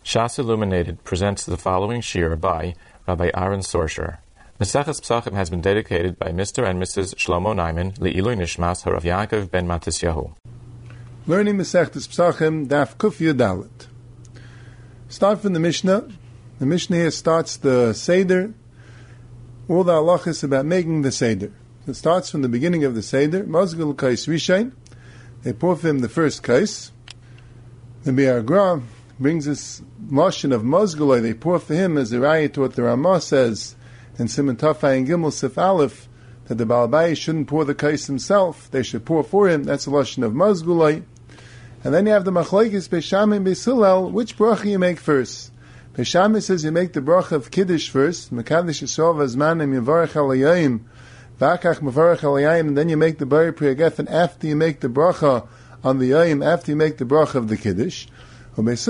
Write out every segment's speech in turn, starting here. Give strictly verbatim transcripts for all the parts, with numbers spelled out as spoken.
Shas Illuminated presents the following shir by Rabbi Aaron Sorsher. Maseches Pesachim has been dedicated by Mister and Missus Shlomo Naiman Le'ilui Nishmas Harav Yaakov ben Matisyahu. Learning Maseches Pesachim, Daf Kuf Yudalet. Start from the Mishnah. The Mishnah here starts the Seder. All the halachas about making the Seder. It starts from the beginning of the Seder. Mazgul Kais Rishain. They pour for him the first Kais. The Biur Hagara brings this motion of Mazgulai. They pour for him as a raya to what the Ramah says in Siman Tafai and Gimel Sif Aleph, that the Baal Bayis shouldn't pour the Kais himself. They should pour for him. That's a motion of Mazgulai. And then you have the Machlokes Beis Shammai and Beis Hillel. Which bracha you make first? Beis Shammai says you make the bracha of Kiddush first. Mekadosh Yisrael v'azmanim yavarech al hayayim v'akach mavarech al hayayim. And then you make the Bari Pri Hagafen after you make the bracha on the yayim, after you make the bracha of the Kiddush. You first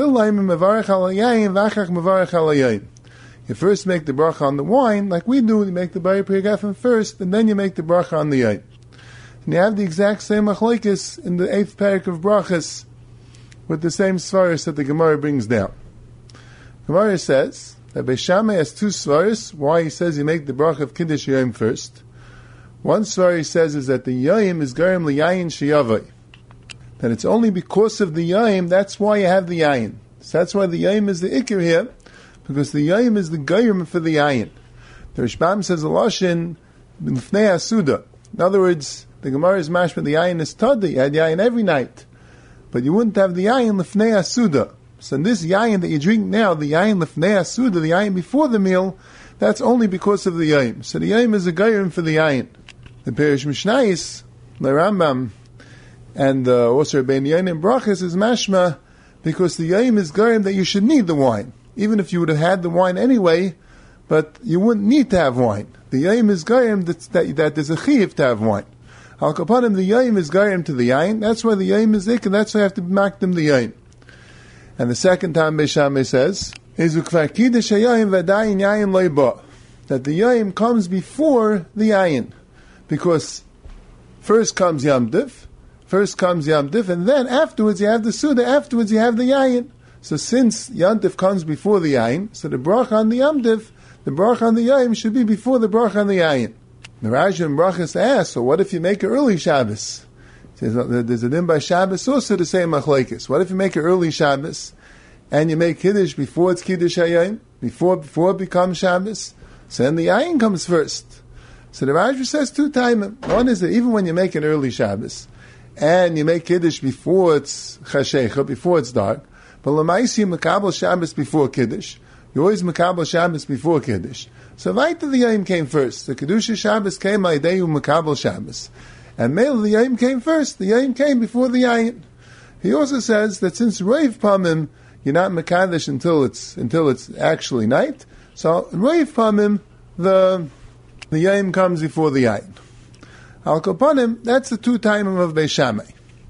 make the bracha on the wine, like we do. You make the Bari Pri Hagafen first, and then you make the bracha on the yain. And you have the exact same machlokes in the eighth parak of brachas, with the same svaris that the Gemara brings down. Gemara says that Beis Shammai has two svaris. Why he says you make the bracha of Kiddush Yayim first. One svar he says is that the Yayim is garim liyayin sheyavai. That it's only because of the Yayim, that's why you have the Yayin. So that's why the Yayim is the Ikir here, because the Yayim is the Gayim for the Yayin. The Rishbam says a Lashon, L'fnei Asuda. In other words, the Gemara is mashma, the Yayin is Tada. You had Yayin every night. But you wouldn't have the Yayin L'fnei Asuda. So this Yayin that you drink now, the Yayin L'fnei Asuda, the Yayin before the meal, that's only because of the Yayim. So the Yayim is a Gayim for the Yayin. The Perish Mishnayis, the Rambam, and uh, also Rabbeinu Yain and Brachas is mashma, because the Yayim is garim that you should need the wine. Even if you would have had the wine anyway, but you wouldn't need to have wine. The Yayim is garim that, that, that there's a chiyuv to have wine. Al kapanim, the Yayim is garim to the Yain. That's why the Yayim is ik, and that's why you have to make them the Yain. And the second time Beis Shammai says, is ukvar kiddush hayayim v'adayin yayin lo ba, that the Yayim comes before the Yayin, because first comes Yom Tif, First comes Yom Tif, and then afterwards you have the Suda, afterwards you have the Yayin. So since Yom Tif comes before the Yayin, so the bracha on the Yom Tif, the bracha on the Yayin should be before the bracha on the Yayin. The Rashi and Brachas asks, so what if you make an early Shabbos? Says, there's a din by Shabbos also the same machlokes. What if you make an early Shabbos, and you make Kiddush before it's Kiddush Hayayim, before, before it becomes Shabbos? So then the Yayin comes first. So the Rashi says two times. One is that even when you make an early Shabbos, and you make Kiddush before it's Chashecha, before it's dark, but Lamaisi Makabal Shabbos before Kiddush, you always Makabal Shabbos before Kiddush. So right to the Yom came first. The Kedusha Shabbos came Aideyu Makabal Shabbos. And Mele, the Yom came first. The Yom came before the Yayin. He also says that since Reiv Pamim, you're not Makadosh until it's, until it's actually night, so Reiv Pamim, the, the Yom comes before the Yayin. Al Kapanim, that's the two timim of Beis Shammai.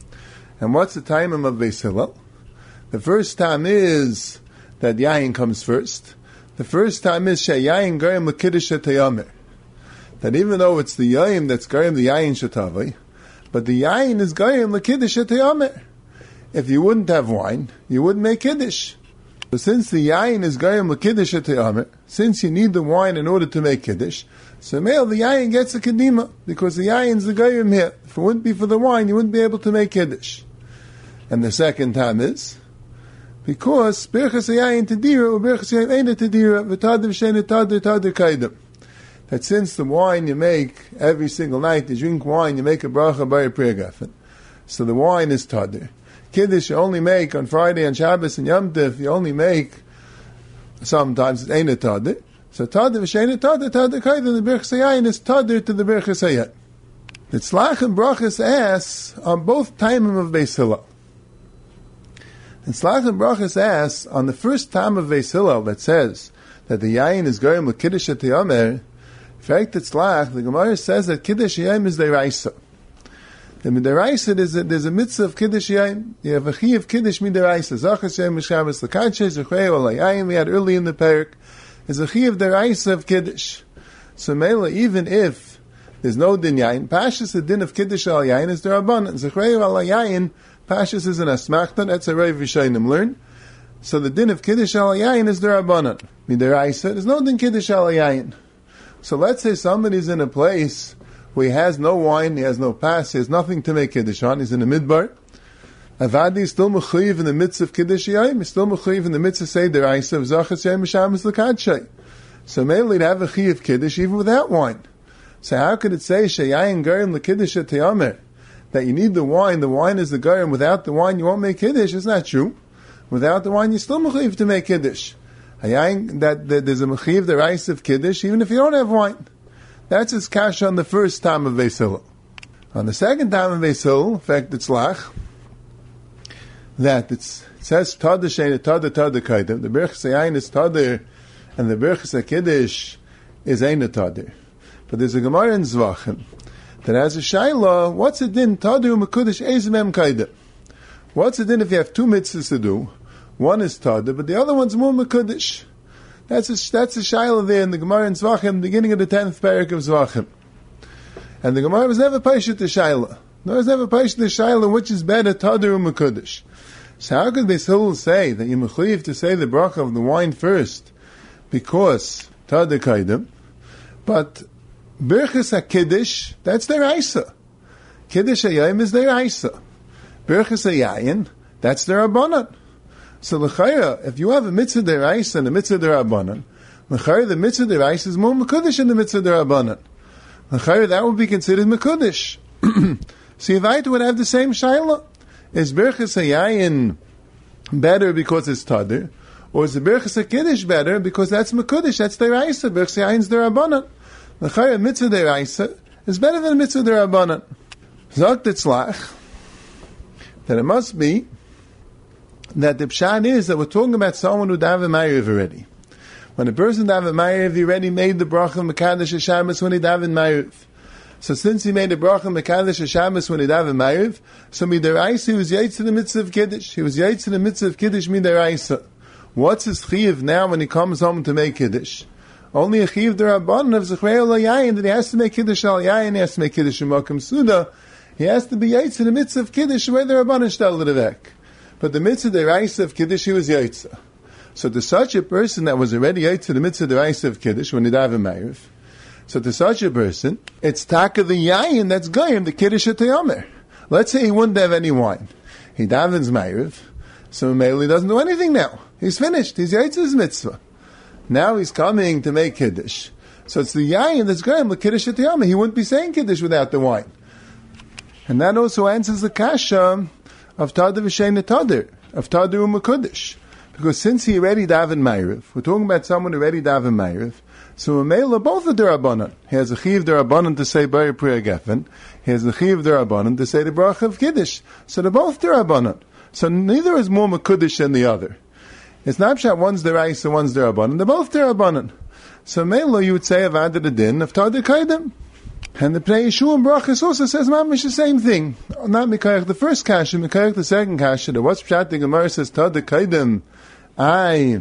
And what's the timim of Beis Hillel? The first time is that Yayin comes first. The first time is Sheyayin Garim L'Kiddush Tayamer. That even though it's the Yayin that's Garim the Yayin Shatavai, but the Yayin is Garim L'Kiddush Tayamer. If you wouldn't have wine, you wouldn't make Kiddush. So since the Yayin is Garim L'Kiddush Tayamer, since you need the wine in order to make Kiddush, so male, the Yayin gets a Kedima, because the Yayin's the Gayim here. If it wouldn't be for the wine, you wouldn't be able to make Kiddush. And the second time is, because Birchas Yayin Tadira, or Birchas Yayin Eina Tadira, V'tadim Shena Tadir Tadir Kaidim. That since the wine you make every single night, you drink wine, you make a bracha by a prayer gafen. So the wine is Tadir. Kiddush you only make on Friday and Shabbos and Yom Tif, you only make, sometimes it's Eina Tadir. So Tadir v'sheina Tadir Tadir Kaidim, the Birchas Yayin is Tadir to the Birchas Yayin. The Tzlach and Brachas asks on both timim of Beis Hillel. And Tzlach and Brachas asks on the first time of Beis Hillel that says that the Yayin is Garim L'Kiddush Tayamer. In fact, the Tzlach, the Gemara says that Kiddush Yayin is Deraisa. The Midaraisa, there's a, there's a mitzvah of Kiddush Yayin. You have a chi of Kiddush Midaraisa. Zachas Yayin M'Shabbos L'Kadshe Zechei Ol Yayin. We had early in the parak. Is a chi of deraisa of Kiddush. So Mela, even if there's no din yayin, Pashas the din of Kiddush al yayin is derabanan. Zechrei al yayin, Pashas is an asmachta, that's a Reiv Rishayim learn. So the din of Kiddush al Yayin is D'Rabbanan. Midaraisa, there's no din Kiddush al Yayin. So let's say somebody's in a place where he has no wine, he has no pass, he has nothing to make Kiddush on, he's in the midbar. Avadi is still mechuyev in the midst of Kiddush Yayin, he's still mechuyev in the midst of Seder Isa of Zachas Yom Shabbos L'Kadshay. So mainly to have a chiyuv Kiddush even without wine. So how could it say Sheyayin Garim L'Kiddush Teyamer? That you need the wine, the wine is the Garim, without the wine you won't make Kiddush? It's not true. Without the wine you're still mechuyev to make Kiddush. Hayayin, that, that there's a mechuyev the rice of Kiddush even if you don't have wine. That's his kash on the first time of Beis Hillel. On the second time of Beis Hillel, in fact it's lach, that it's, it says Tada Shein Tada Tada Kaidim. The Berachas Yayin is Tada, and the Berachas Kiddush is Ein Tada. But there's a Gemara in Zvachim that has a Shaila. What's it din Tada Umekudish Ezmem Kaidim? What's it din if you have two mitzvahs to do? One is Tada, but the other one's more Mekudish. That's a that's a Shaila there in the Gemara in Zvachim, the beginning of the tenth parak of Zvachim. And the Gemara was never patient to Shaila. No, it was never patient to Shaila, which is better, Tada or Mekudish. So how could Beis Hillel say that you mechuyev to say the bracha of the wine first because Tada Kaidim, but Birchas HaKiddush, that's their Isa. Kiddush HaYayim is their Isa. Birchas HaYayin, that's their Rabbanan. So l'chayra, if you have a mitzvah der Isa and a mitzvah der Rabbanan, l'chayra the mitzvah der Isa is more Mekudish than the mitzvah der Rabbanan. L'chayra that would be considered Mekudish. So Yevayit would have the same Shaila. Is Birchas HaYayin better because it's Tadir? Or is the Birchas HaKiddush better because that's Mekudish, that's their Isa, Birchas HaYayin is their Rabbanan. The Chayah Mitzvah der Isa is better than the Mitzvah der Rabbanan. Zok Titzlach, that it must be that the Pshat is that we're talking about someone who daven Ma'ariv already. When a person daven Ma'ariv, he already made the bracha Mekadesh HaShabbos when he daven Ma'ariv. So since he made a bracha Mekadesh HaShabbos when he daven Ma'ariv, so midaraisa he was yaitz in the mitzvah of Kiddush. He was yaitz in the mitzvah of Kiddush midaraisa. What's his chiyuv now when he comes home to make Kiddush? Only a chiyuv d'Rabbanan of Zechrei al Yayin, that he has to make Kiddush al Yayin, he has to make Kiddush in Mokum Suda. He has to be yaitz in the mitzvah of Kiddush where the Rabbanan shtel l'vek. But the mitzvah d'Raisa of Kiddush he was yaitz. So to such a person that was already yaitz in the mitzvah d'Raisa of Kiddush when he daven Ma'ariv, so to such a person, it's taka the yayin that's goyim, the Kiddush HaTeyomer. Let's say he wouldn't have any wine. He davens Ma'ariv, so Mele doesn't do anything now. He's finished. He's yaitz his mitzvah. Now he's coming to make Kiddush. So it's the yayin that's goyim, the Kiddush HaTeyomer. He wouldn't be saying Kiddush without the wine. And that also answers the kasha of Tada V'Shein Tadir, of Tadir U'Mekudish. Because since he already daven Ma'ariv, we're talking about someone who already daven Ma'ariv, so Mela both are D'Rabbanan. He has a Chiv D'Rabbanan to say Bari Priya Geffen. He has a Chiv D'Rabbanan to say the Bracha of Kiddush. So they're both D'Rabbanan. So neither is more Mekudish than the other. It's not that one's D'Raisa, one's D'Rabbanan. They're both D'Rabbanan. So Mela you would say Avad the Din of Tadir Kaidim. And the Pnei Yeshua Brachas also says mamish the same thing. Not Mikayach the first kasha, Mikayach the second kasha. The what's Pshat the Gemara says Tadir Kaidim. I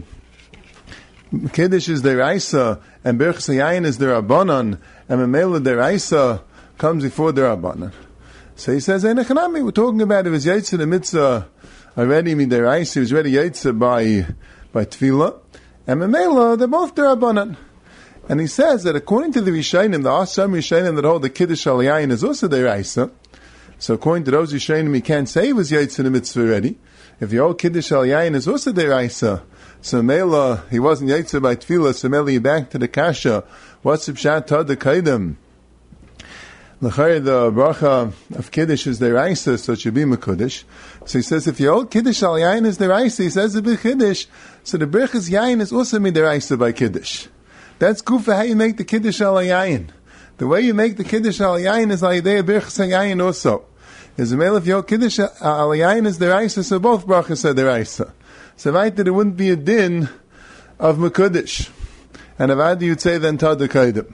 Kiddush is their Isa, and Birchas HaYayin is their Rabbanan, and Memela their Isa comes before their Rabbanan. So he says, Einachanami, we're talking about it was Yaitza the Mitzvah already, mean their Isa, he was already Yaitza by, by Tefillah, and Memela, they're both their Rabbanan. And he says that according to the Rishayim, the Asam Rishayim that hold the Kiddush al Yayin is also their Isa. So according to those Rishayim, he can't say he was Yaitza the Mitzvah already. If the old Kiddush al Yayin is also their Isa, so Mela, he wasn't Yaitza by Tefillah, so Mela, you back to the Kasha. What's the Pshat Tadir Kaidim? L'chayr, the Bracha of Kiddush is their Isa, so it should be Mekudish. So he says, if your old Kiddush al Yayin is their Isa, he says it's Kiddush, so the Birchas Yayin is also made their Isa by Kiddush. That's good for how you make the Kiddush al Yayin. The way you make the Kiddush al Yayin is like they Birchas Yayin also. Is a male if your Kiddush al Yayin is their Isa, so both Brachas are their Isa. So right that it wouldn't be a din of Mekudish. And Avad you'd say then Tadir Kaidim.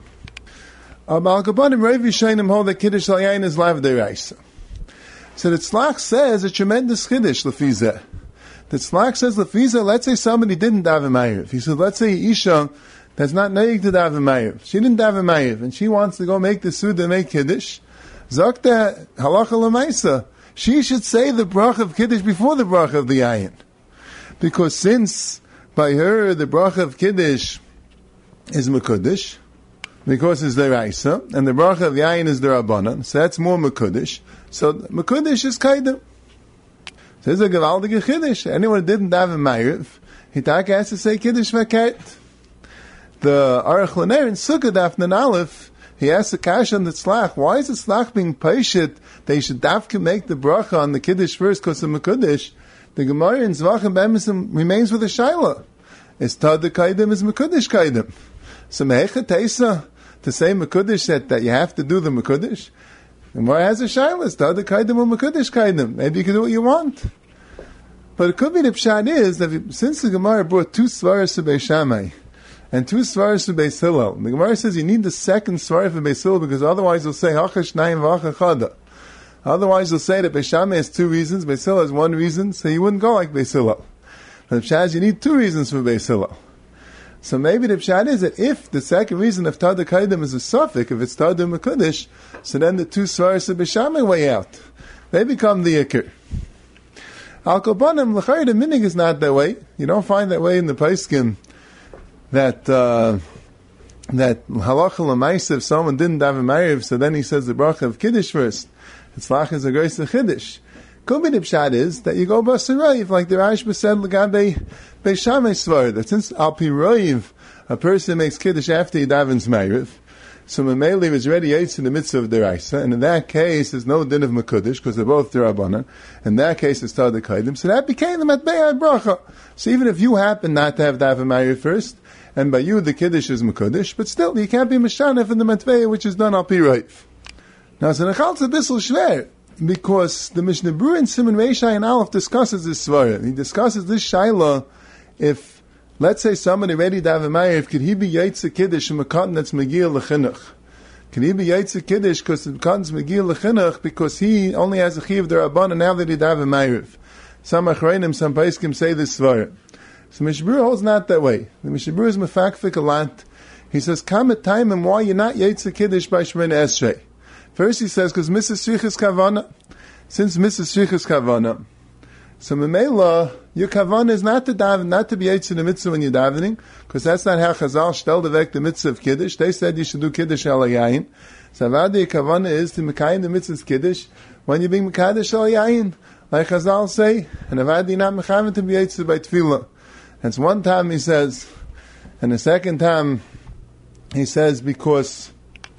Al Kabanim Rav Yishayim hold that Kiddush al Yayin is lav their Isa. So the Tzlach says a tremendous Kiddush Lefizeh. The Tzlach says Lefizeh, let's say somebody didn't daven Ma'ariv. He said, let's say Isha that's not naig to daven Ma'ariv. She didn't daven Ma'ariv, and she wants to go make the Suda, make Kiddush. Zakta halacha l'maisa. She should say the bracha of Kiddush before the bracha of the Yayin. Because since by her the bracha of Kiddush is Mekudesh, because it's the Raisa, and the bracha of Yain is the Rabbanan, so that's more Mekudesh. So Mekudesh is Kaidem. So this is a gewaldige Kiddush. Anyone who didn't have a Ma'ariv, he has to say Kiddush V'Kait. The Aruch LaNer in Sukkah Daf Nun Aleph, he asks the Kash on the Tzlach, why is the Tzlach being Paishit? They should dafka make the bracha on the Kiddush first because of Mekudesh. The Gemara in Zvachim B'Emisim remains with a Shaila. It's Tad the Kaidim is Mekudesh Kaidim. So Mehecha Teisa, to say Mekudesh that, that you have to do the Mekudesh. The Gemara has a Shaila, it's Tad the Kaidim or Mekudesh Kaidim. Maybe you can do what you want. But it could be the Pshat is that if, since the Gemara brought two Svaras to Beis Shammai, and two svaras for Beis Hillel. The Gemara says you need the second svara for Beis Hillel because otherwise you'll say Hachash Naim V'Hachachada. Otherwise you'll say that Beis Shammai has two reasons, Beis Hillel has one reason, so you wouldn't go like Beis Hillel. But the Pshat is you need two reasons for Beis Hillel. So maybe the Pshat is that if the second reason of Tad Kaidim is a suffix, if it's Tad Mekudesh, so then the two svaras of Beis Shammai weigh out. They become the Iker. Al Kobanim, L'chari, the minig is not that way. You don't find that way in the Paiskim. That uh, that halacha l'maisa, if someone didn't have a ma'ariv, so then he says the bracha of Kiddush first. It's lach is a grace of Kiddush. Could be the pshat is that you go basarayv, like the Rashba said l'gabe Beis Shammai svar, that since al pi roiv, a person makes Kiddush after he davens ma'ariv, so Mameli was ready yaitz in the mitzvah of deraisa, and in that case there's no din of Mekudesh, because they're both derabanan. In that case it's Tad Kaidim, so that became the matbeya bracha. So even if you happen not to have daven ma'ariv first, and by you the Kiddush is Mekudesh, but still you can't be Mishanef in the Matveya which is done al pi roiv. Now it's an Echaltz a bissel shver, because the Mishnah Berurah in Siman Reishai and Aleph discusses this svara. He discusses this shaila, if, let's say somebody ready to have a ma'ariv, could he be Yaitz Kiddush from a cotton that's Megil L'chinuch? Can he be Yaitz Kiddush because the cotton's Megil L'chinuch because he only has a chiv d'Rabban and now that he'd have a ma'ariv? Some Achreinim, some Paiskim say this svara. So Mishnah Berurah holds not that way. The Mishnah Berurah is mefakfik a lot. He says, come at time and why you're not Yaitz Kiddush by Shemini Esrei. First he says, because Missus Shrichas Kavana. Since Missus Shrichas Kavana. So Memela, your Kavana is not to daven, not to be Yaitz in the mitzvah when you're davening, because that's not how Chazal shtelled vek the mitzvah of Kiddush. They said you should do Kiddush al Yayin. So Avadi your Kavana is to Mekayim the mitzvah's Kiddush when you're being Mekadosh al Yayin. Like Chazal say, and Avadi not Mechavim to be Yaitz by Tefillah. That's one time he says, and the second time he says because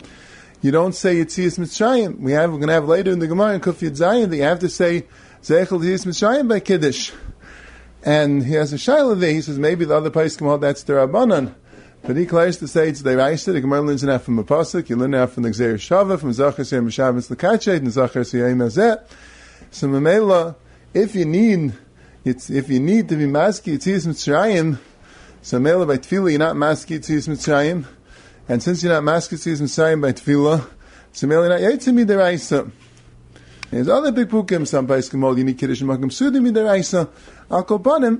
you don't say Yitzias Mitzrayim. We have we're going to have later in the Gemara in Kuf Yud Zayin that you have to say Zeichel Yitzias Mitzrayim by Kiddush. And he has a shaila there. He says maybe the other place come out that's the Rabbanan, but he claims to say it's the Raisa. The Gemara learns it from a pasuk. You learn it from the Gzeir Shava, from Zachar Siyam Shabbos L'Kachet, and Zachar Siyam Azeh. So Mamela, if you need It's, if you need to be maski Yitzias Mitzrayim, so mele by Tefillah you're not maski Yitzias Mitzrayim, and since you're not maski Yitzias Mitzrayim by Tefillah, so mele not Yaitz Midaraisa. There's other big pukim, some Paiskim hold you need Kiddush and Makom Sudi Midaraisa. Al Kobanim,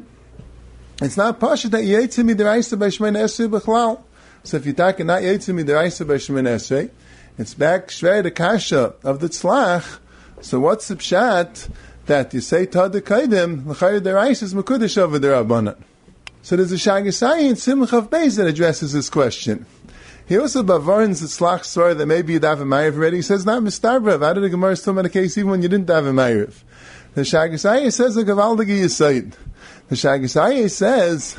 it's not pasha that Yaitz Midaraisa by Shemini Esrei B'chlal. So if you take not Yaitz Midaraisa by Shemini Esrei, it's back shvei the kasha of the tzlach. So what's the pshat? That you say Tad Kaidim, L'chayr Derais is Mekudesh over the Rabbanan. So there's a Shagasai in Simchav Beis that addresses this question. He also bavarns the Tzlach Svar that maybe you'd have a Ma'ariv already. He says, not Mistarbrav. How did the Gemara still in a case even when you didn't have a Ma'ariv? The Shagasai says the Gavaldagi Yisaid. The Shagasai says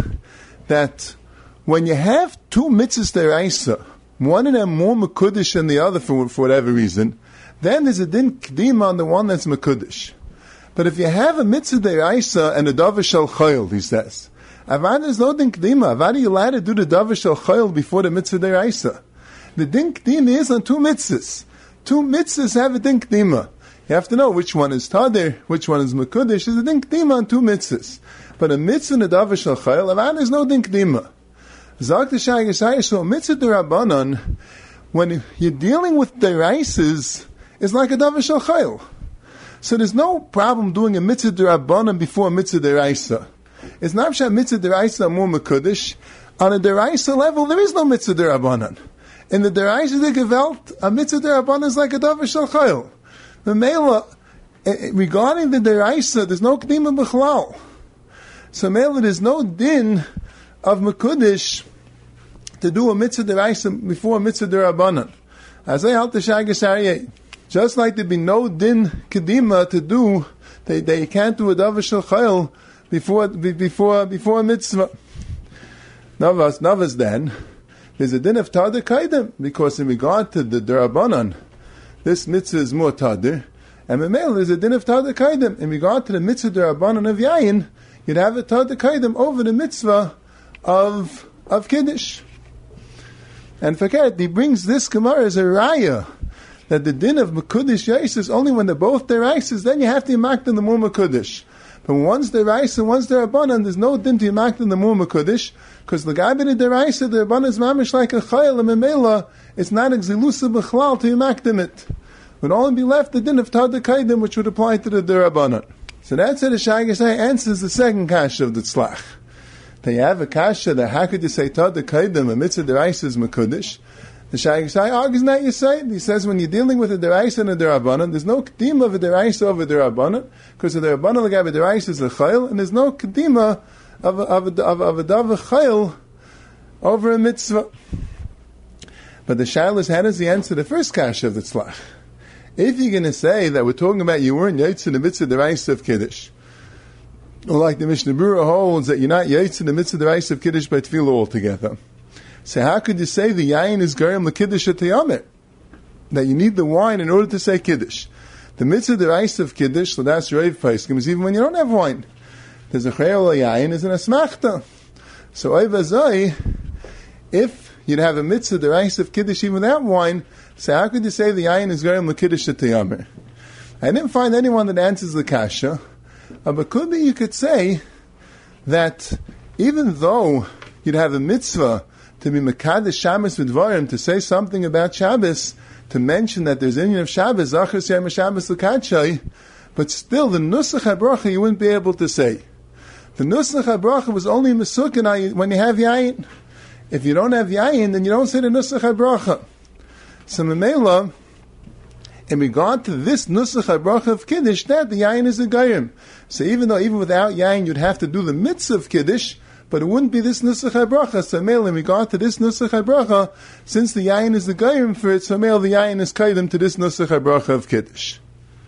that when you have two mitzvahs deraisa, one of them more Mekudesh than the other for, for whatever reason, then there's a din Kedima on the one that's Mekudesh. But if you have a mitzvah deraisa and a davar shel chayil, he says, avad is no din kedima. Avad are you allowed to do the davar shel chayil before the mitzvah deraisa? The din kedima is on two mitzvahs. Two mitzvahs have a din kedima. You have to know which one is tadir, which one is mekudesh. Is a din kedima on two mitzvahs. But a mitzvah and a davar shel chayil, avad is no din kedima. Zag the shagasai, so a mitzvah derabanan, when you're dealing with deraisas, is like a davar shel chayil. So there's no problem doing a mitzvah d'Rabbanan before a mitzvah d'Raisa. It's not that mitzvah d'Raisa more mekudesh. On a d'Raisa level, there is no mitzvah d'Rabbanan. In the d'Raisa de Gewalt, a mitzvah d'Rabbanan is like a davar shel chayil. The Mela, regarding the d'Raisa, there's no kedima b'chlal. So Mele, there's no din of Mekudesh to do a mitzvah deraisa before a mitzvah derabanan. As I halt the Shagas Aryeh. Just like there be no din kedima to do, they, they can't do a davar shel chayil before, before, before a mitzvah. Navas, Navas then, there's a din of tadir kaidem, because in regard to the derabanan, this mitzvah is more tadir, and memel there's a din of tadir kaidem. In regard to the mitzvah derabanan of yayin, you'd have a tadir kaidem over the mitzvah of, of kiddush. And forget, he brings this Gemara as a raya, that the din of Mekudesh Yais is only when they're both deraises, then you have to yimak them the more Mekudesh. But once they're Raisa, once they're Abanan, there's no din to yimak them the more Mekudesh, because the guy been a deraisa, the Abanan is mamish like a chayil, and memela, it's not exilusa b'chlal to yimak them it. Would only be left the din of Tadir Kaidim, which would apply to the derabanan. So that's how the Shagasai answers the second kasha of the tzlach. That you have a kasha that how could you say Tadir Kaidim, a mitzvah deraisa is Mekudesh? The Shagasai argues not you say. He says when you're dealing with a deraisa and a derabanan, there's no kedima of a deraisa over a derabanan, because the derabanan the guy with deraisa is a chayil, and there's no kedima of a, of a, of a, of a davar chayil over a mitzvah. But the shaila is, how does he answer the first kasha of the tzlach? If you're going to say that we're talking about you weren't yaitz in the mitzvah deraisa of kiddush, or like the Mishnah Berurah holds that you're not yaitz in the mitzvah deraisa of kiddush by tefillah altogether. So how could you say the yayin is garim l'kiddush atayamit? That you need the wine in order to say kiddush. The mitzvah deraisa of kiddush, so that's reiv paiskim, is even when you don't have wine. There's a chayol yayin is an asmachta. So oivazoi, if you'd have a mitzvah deraisa of kiddush even without wine, so how could you say the yayin is garim l'kiddush atayamit? I didn't find anyone that answers the kasha, uh, but could be you could say that even though you'd have a mitzvah to be Mekadesh Shabbos with Dvarim, to say something about Shabbos, to mention that there's Inyan of Shabbos, Zachar Yom Shabbos L'Kadshai, but still the Nusach HaBracha you wouldn't be able to say. The Nusach HaBracha was only Mesukin when you have Yayin. If you don't have Yayin, then you don't say the Nusach HaBracha. So Memela, in regard to this Nusach HaBracha of Kiddush, that the Yayin is a Gayim. So even though even without Yayin you'd have to do the mitzvah of Kiddush, but it wouldn't be this Nusach HaBracha. So male, in regard to this Nusach HaBracha, since the Yayin is the Gayim for it, so male, the Yayin is Kaidem to this Nusach HaBracha of Kiddush.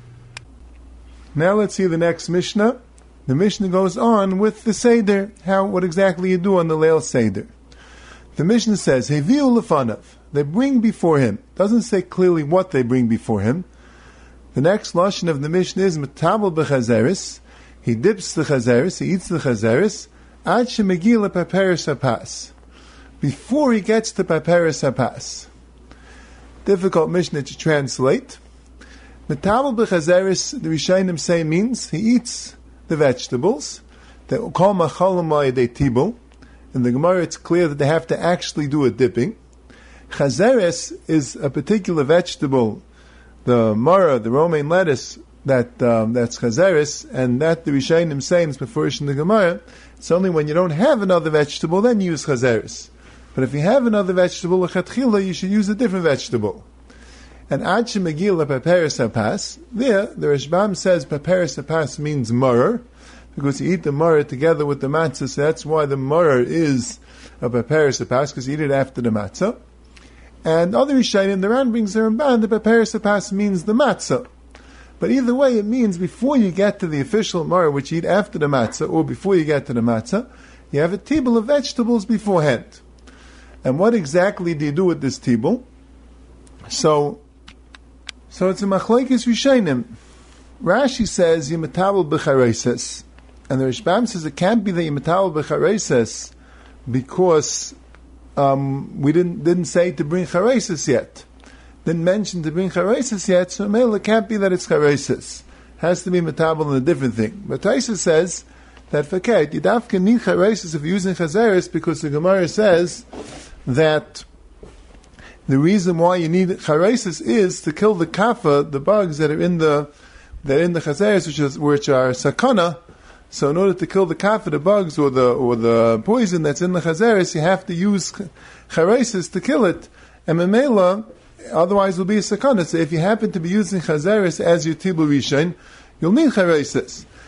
Now let's see the next Mishnah. The Mishnah goes on with the Seder, how, what exactly you do on the Leil Seder. The Mishnah says, Heviu Lefanav, they bring before him. Doesn't say clearly what they bring before him. The next lashon of the Mishnah is Metabel B'Chazeris. He dips the Chazeris, he eats the Chazeris, Ad shemegila paperis hapas, before he gets to paperis hapas. Difficult Mishnah to translate. Metabel b'chazeris, the Rishonim say, means he eats the vegetables. They call machalamai de tibul. In the Gemara, it's clear that they have to actually do a dipping. Chazeres is a particular vegetable, the mara, the romaine lettuce, that um, that's chazeres, and that the Rishonim say is before in the Gemara. It's only when you don't have another vegetable, then you use chazeres. But if you have another vegetable, lechatchila, you should use a different vegetable. And ad shemegil paperis hapas, there, the Rashbam says paperis hapas means maror, because you eat the maror together with the matzah, so that's why the maror is a paperis hapas, because you eat it after the matzah. And other Rishonim, the Ran brings the Ramban, the paperis hapas means the matzah. But either way, it means before you get to the official maror, which you eat after the matzah, or before you get to the matzah, you have a tibul of vegetables beforehand. And what exactly do you do with this tibul? So, so it's a machlokes Rishonim. Rashi says yimatabel b'chareses, and the Rashbam says it can't be that yimatabel b'chareses because um, we didn't didn't say to bring chareses yet. Didn't mention to bring charesis yet, so it can't be that it's charesis. Has to be metabel in a different thing. But Taisa says that for Ket, you dafka need charesis if you're using chazeres, because the Gemara says that the reason why you need charesis is to kill the kafa, the bugs that are in the that are in the chazeres, which is which are sakana. So in order to kill the kafa, the bugs or the or the poison that's in the chazeres, you have to use charesis to kill it. And memela, otherwise it will be a sakana. So if you happen to be using chazeres as your tibul rishon, you'll need charesis.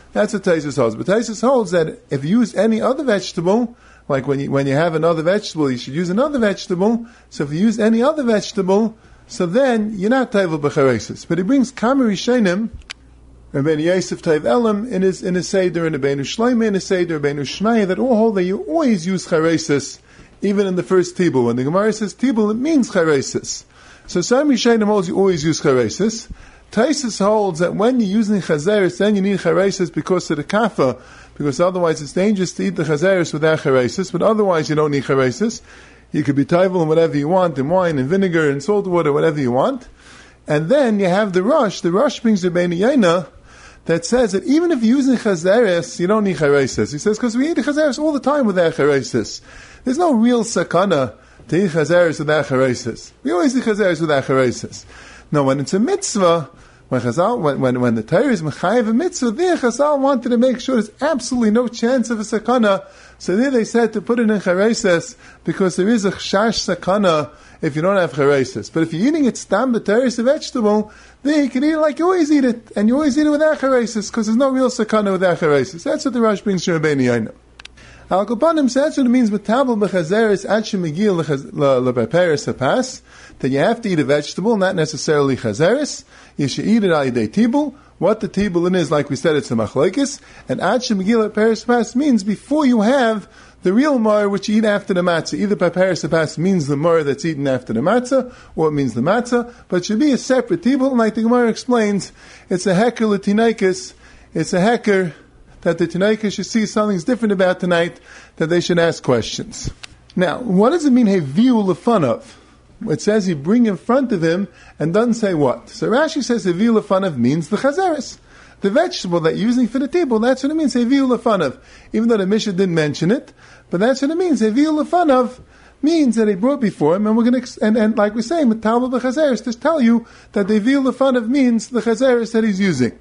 That's what Taisus holds. But Taisus holds that if you use any other vegetable, like when you when you have another vegetable, you should use another vegetable. So if you use any other vegetable, so then you're not Taivel B'charesis. But he brings Kamer Rishonim, Rabbeinu Yosef Taiv Elam in his in his Seder, and Rabbeinu Shlomo in his Seder, Rabbeinu Shmaya, that all hold that you always use Charesis, even in the first Tibul. When the Gemara says Tibul, it means Charesis. So some Rishonim holds you always use Charesis. Taisus holds that when you're using chazeres, then you need charesis because of the kafa, because otherwise it's dangerous to eat the chazeres without charesis, but otherwise you don't need charesis. You could be taivel in whatever you want, in wine, in vinegar, in salt water, whatever you want. And then you have the rush. The rush brings Rabbeinu Yaina that says that even if you're using chazeres, you don't need charesis. He says, because we eat chazeres all the time without charesis. There's no real sakana to eat chazeres without charesis. We always eat chazeres without charesis. No, when it's a mitzvah, when Chazal, when, when, when the Torah is mechayev a mitzvah, there Chazal wanted to make sure there's absolutely no chance of a sakana. So there they said to put it in charesis, because there is a chash sakana if you don't have charesis. But if you're eating it stam b'teres, a vegetable, then you can eat it like you always eat it, and you always eat it without charesis, because there's no real sakana without charesis. That's what the Rosh brings to Rabbeinu Yaina. Al Kopanim says that's what it means metabel b'chazeres ad shemigil lebeperes hapas, that you have to eat a vegetable, not necessarily chazeres. You should eat it al yedei tibul. What the tibul is, like we said, it's a machlokes. And ad shemigil lebeperes hapas means before you have the real mar which you eat after the matzah. Either beperes hapas means the mar that's eaten after the matzah, or it means the matzah, but it should be a separate tibul. And like the Gemara explains, it's a heker l'tinaikis. It's a heker that the Tanaika should see something's different about tonight, that they should ask questions. Now, what does it mean, heviu lefanav? It says you bring in front of him, and doesn't say what. So Rashi says heviu lefanav means the chazeres. The vegetable that you're using for the table, that's what it means, heviu lefanav. Even though the Mishnah didn't mention it, but that's what it means. Heviu lefanav means that he brought before him, and we're going to, and, and like we say, metabel b'chazeres, to tell you that the heviu lefanav means the chazeres that he's using.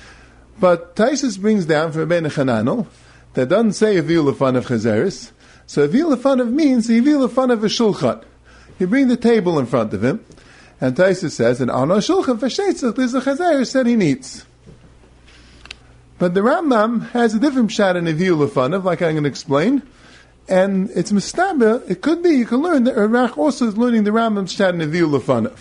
But Taisus brings down from Rabbeinu Chananel that doesn't say Aviu Lefanav Chazeres. So Aviu Lefanav means Aviu Lefanav Shulchan. You bring the table in front of him, and Taisus says that on a Shulchan V'Sheitzach there's a Chazeres that he needs. But the Rambam has a different shot in Aviu Lefanav, like I'm going to explain, and it's Mistaba. It could be you can learn that Rach also is learning the Rambam's shot in Aviu Lefanav.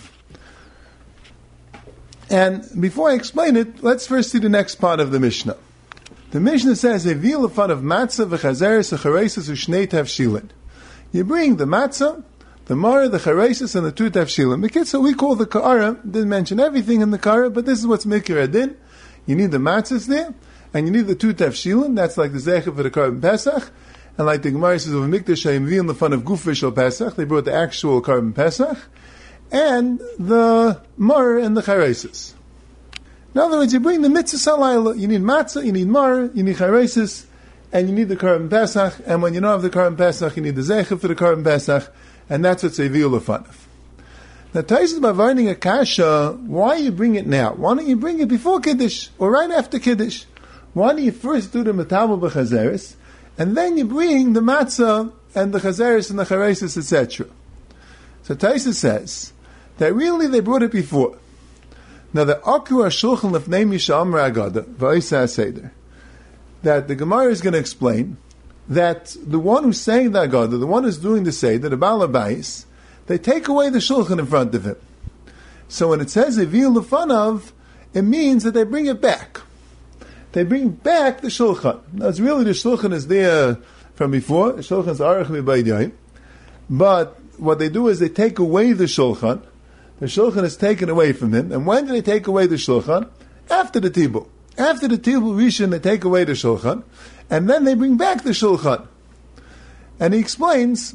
And before I explain it, let's first see the next part of the Mishnah. The Mishnah says, "Evil fun of matzah v'chazeres v'charesis u'shnei tavshilin." You bring the matzah, the mar, the charesis, and the two tavshilin. The kids, so we call the ka'ara. Didn't mention everything in the ka'ara, but this is what's mikir adin. You need the matzahs there, and you need the two tavshilin. That's like the zecher for the carbon pesach, and like the Gemara says of mikdash hayimvi in the fun of gufish al pesach. They brought the actual carbon pesach. And the mar and the charesis. In other words, you bring the mitzvah salayla. You need matzah, you need mar, you need charesis, and you need the carbon pesach. And when you don't have the carbon pesach, you need the zecher for the carbon pesach, and that's what's Eviu Lefanav. Now, Taisus about learning a kasha, why you bring it now? Why don't you bring it before Kiddush or right after Kiddush? Why do you first do the metabel b'chazeres, and then you bring the matzah and the chazeres and the charesis, et cetera? So Taisus says that really they brought it before. Now the Akru HaShulchan Lefnei Mishamra Agada V'Oisa HaSeder, that the Gemara is going to explain that the one who's saying the Agada, the one who's doing the Seder, the Baal HaBayis, they take away the Shulchan in front of him. So when it says Eviu Lefanav, it means that they bring it back. They bring back the Shulchan. Now it's really the Shulchan is there from before. The Shulchan is Aruch V'Baydiyim. But what they do is they take away the Shulchan. The Shulchan is taken away from him. And when do they take away the Shulchan? After the Tibul. After the Tibul Rishon, they take away the Shulchan. And then they bring back the Shulchan. And he explains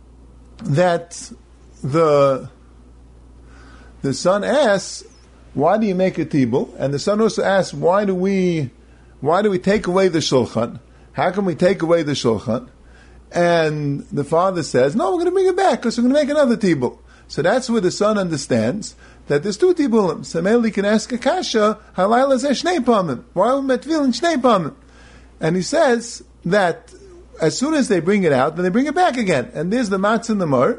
that the the son asks, why do you make a Tibul? And the son also asks, why do we why do we take away the Shulchan? How can we take away the Shulchan? And the father says, no, we're going to bring it back because we're going to make another Tibul. So that's where the son understands that there's two Tibulim. So Meli can ask a kasha, halayla zeh shnei pamim. Why are we metvil in shnei pamim? And he says that as soon as they bring it out, then they bring it back again. And there's the matzah and the mar.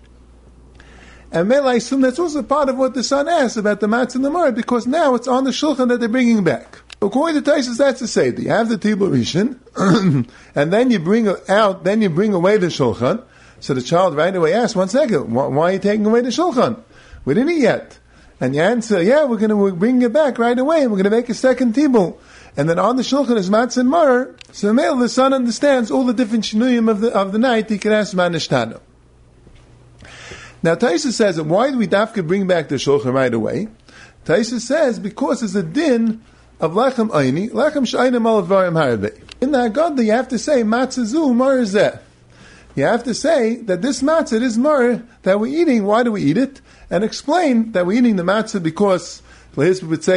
And Meli, I assume that's also part of what the son asks about the matzah and the mar, because now it's on the shulchan that they're bringing back. According to Taisus, that's the Seder. You have the Tibur Rishon, and then you bring out, then you bring away the Shulchan. So the child right away asks, one second, why, why are you taking away the Shulchan? We didn't eat yet. And you answer, yeah, we're going to bring it back right away, and we're going to make a second Tibur. And then on the Shulchan is Matzah and Mar. So the male, the son understands all the different shinuyim of the, of the night. He can ask Manishtano. Now Taisus says, why do we dafka bring back the Shulchan right away? Taisus says, because it's a din of lechem aini, lechem sh'ainim al dvarim harbe. In the Haggadah, you have to say, matzah zu mar zeh. You have to say that this matzah, this mar that we're eating, why do we eat it? And explain that we're eating the matzah because, because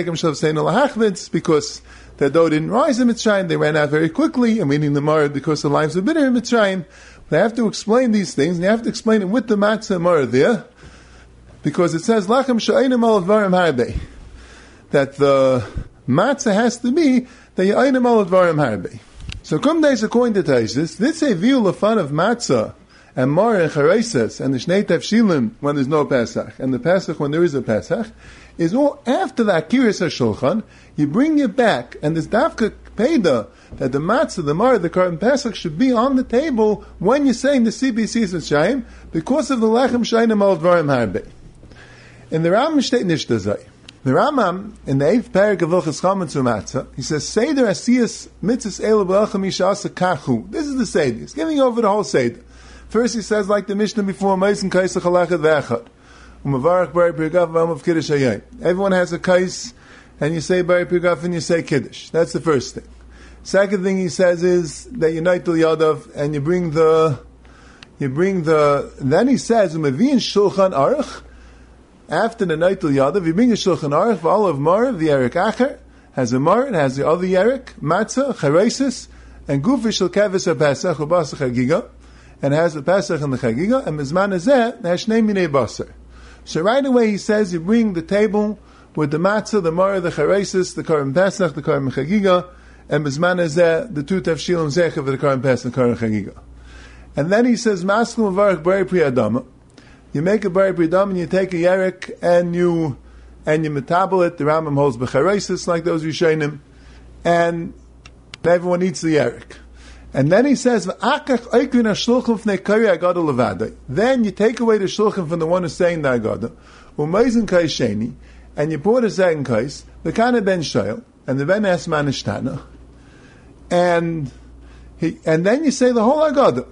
the dough didn't rise in Mitzrayim, they ran out very quickly, and we're eating the mar because the lives were bitter in Mitzrayim. They have to explain these things, and you have to explain it with the matzah mar there, because it says, lechem sh'ainim al dvarim harbe. That the matzah has to be the Ya'ayim al Dvarim Harbe. So come days according to Taisus, this a view lefan of matzah and mar and chareses and the shnei tefshilim when there's no Pesach and the Pesach when there is a Pesach is all after the Akiris HaShulchan. You bring it back, and this dafka peda that the matzah, the mar, the karban Pesach should be on the table when you're saying the C B Cs Mitzrayim because of the lechem sh'ainim al Dvarim Harbe. In the Rambam steht nicht dazai. The Rambam, in the eighth parak of Hilchos Chametz U'Matzah, he says, Seder Asiyas Mitzvahs Eila B'Elcha Mishasa Kachu. This is the Seder. He's giving over the whole Seder. First he says, like the Mishnah before, Meisen Kaisa Chalachat V'Echad. U'Mavarach B'Rei Pirgaf V'Amav Kiddush Hayayim. Everyone has a kais, and you say B'Rei Pirgaf and you say Kiddush. That's the first thing. Second thing he says is that you night till Yadav, and you bring the, you bring the, then he says, U'Mavin Shulchan Aruch. After the Neitel Yadav, you bring a Shulchan Aruch, V'alav Mar, the Yerek Acher, has a Mar, it has the other Yerek, Matzah, Charesis, and Gufish Shel Kevis HaPesach, Ubasach HaGiga, and has the Pesach and the Chagiga, and Mizman Hazeh, has Shnei Minei Basar. So right away he says you bring the table with the Matzah, the Mar, the Charesis, the Karban Pesach, the Karban Chagiga, and Mizman Hazeh, the two Tefshilim Zecha for the Karban Pesach and the Karban Chagiga. And then he says, Maskum Avarach B'Rei Pri Adama. You make a B'rei Pri Adama and you take a Yerek and you and you metabel it. The Rambam holds B'charesis like those Rishonim, and everyone eats the Yerek. And then he says, then you take away the Shulchan from the one who's saying the Haggadah, and you pour the second kais, the Kana ben Shail, and the ben Esman Ishtana, and he, and then you say the whole Haggadah.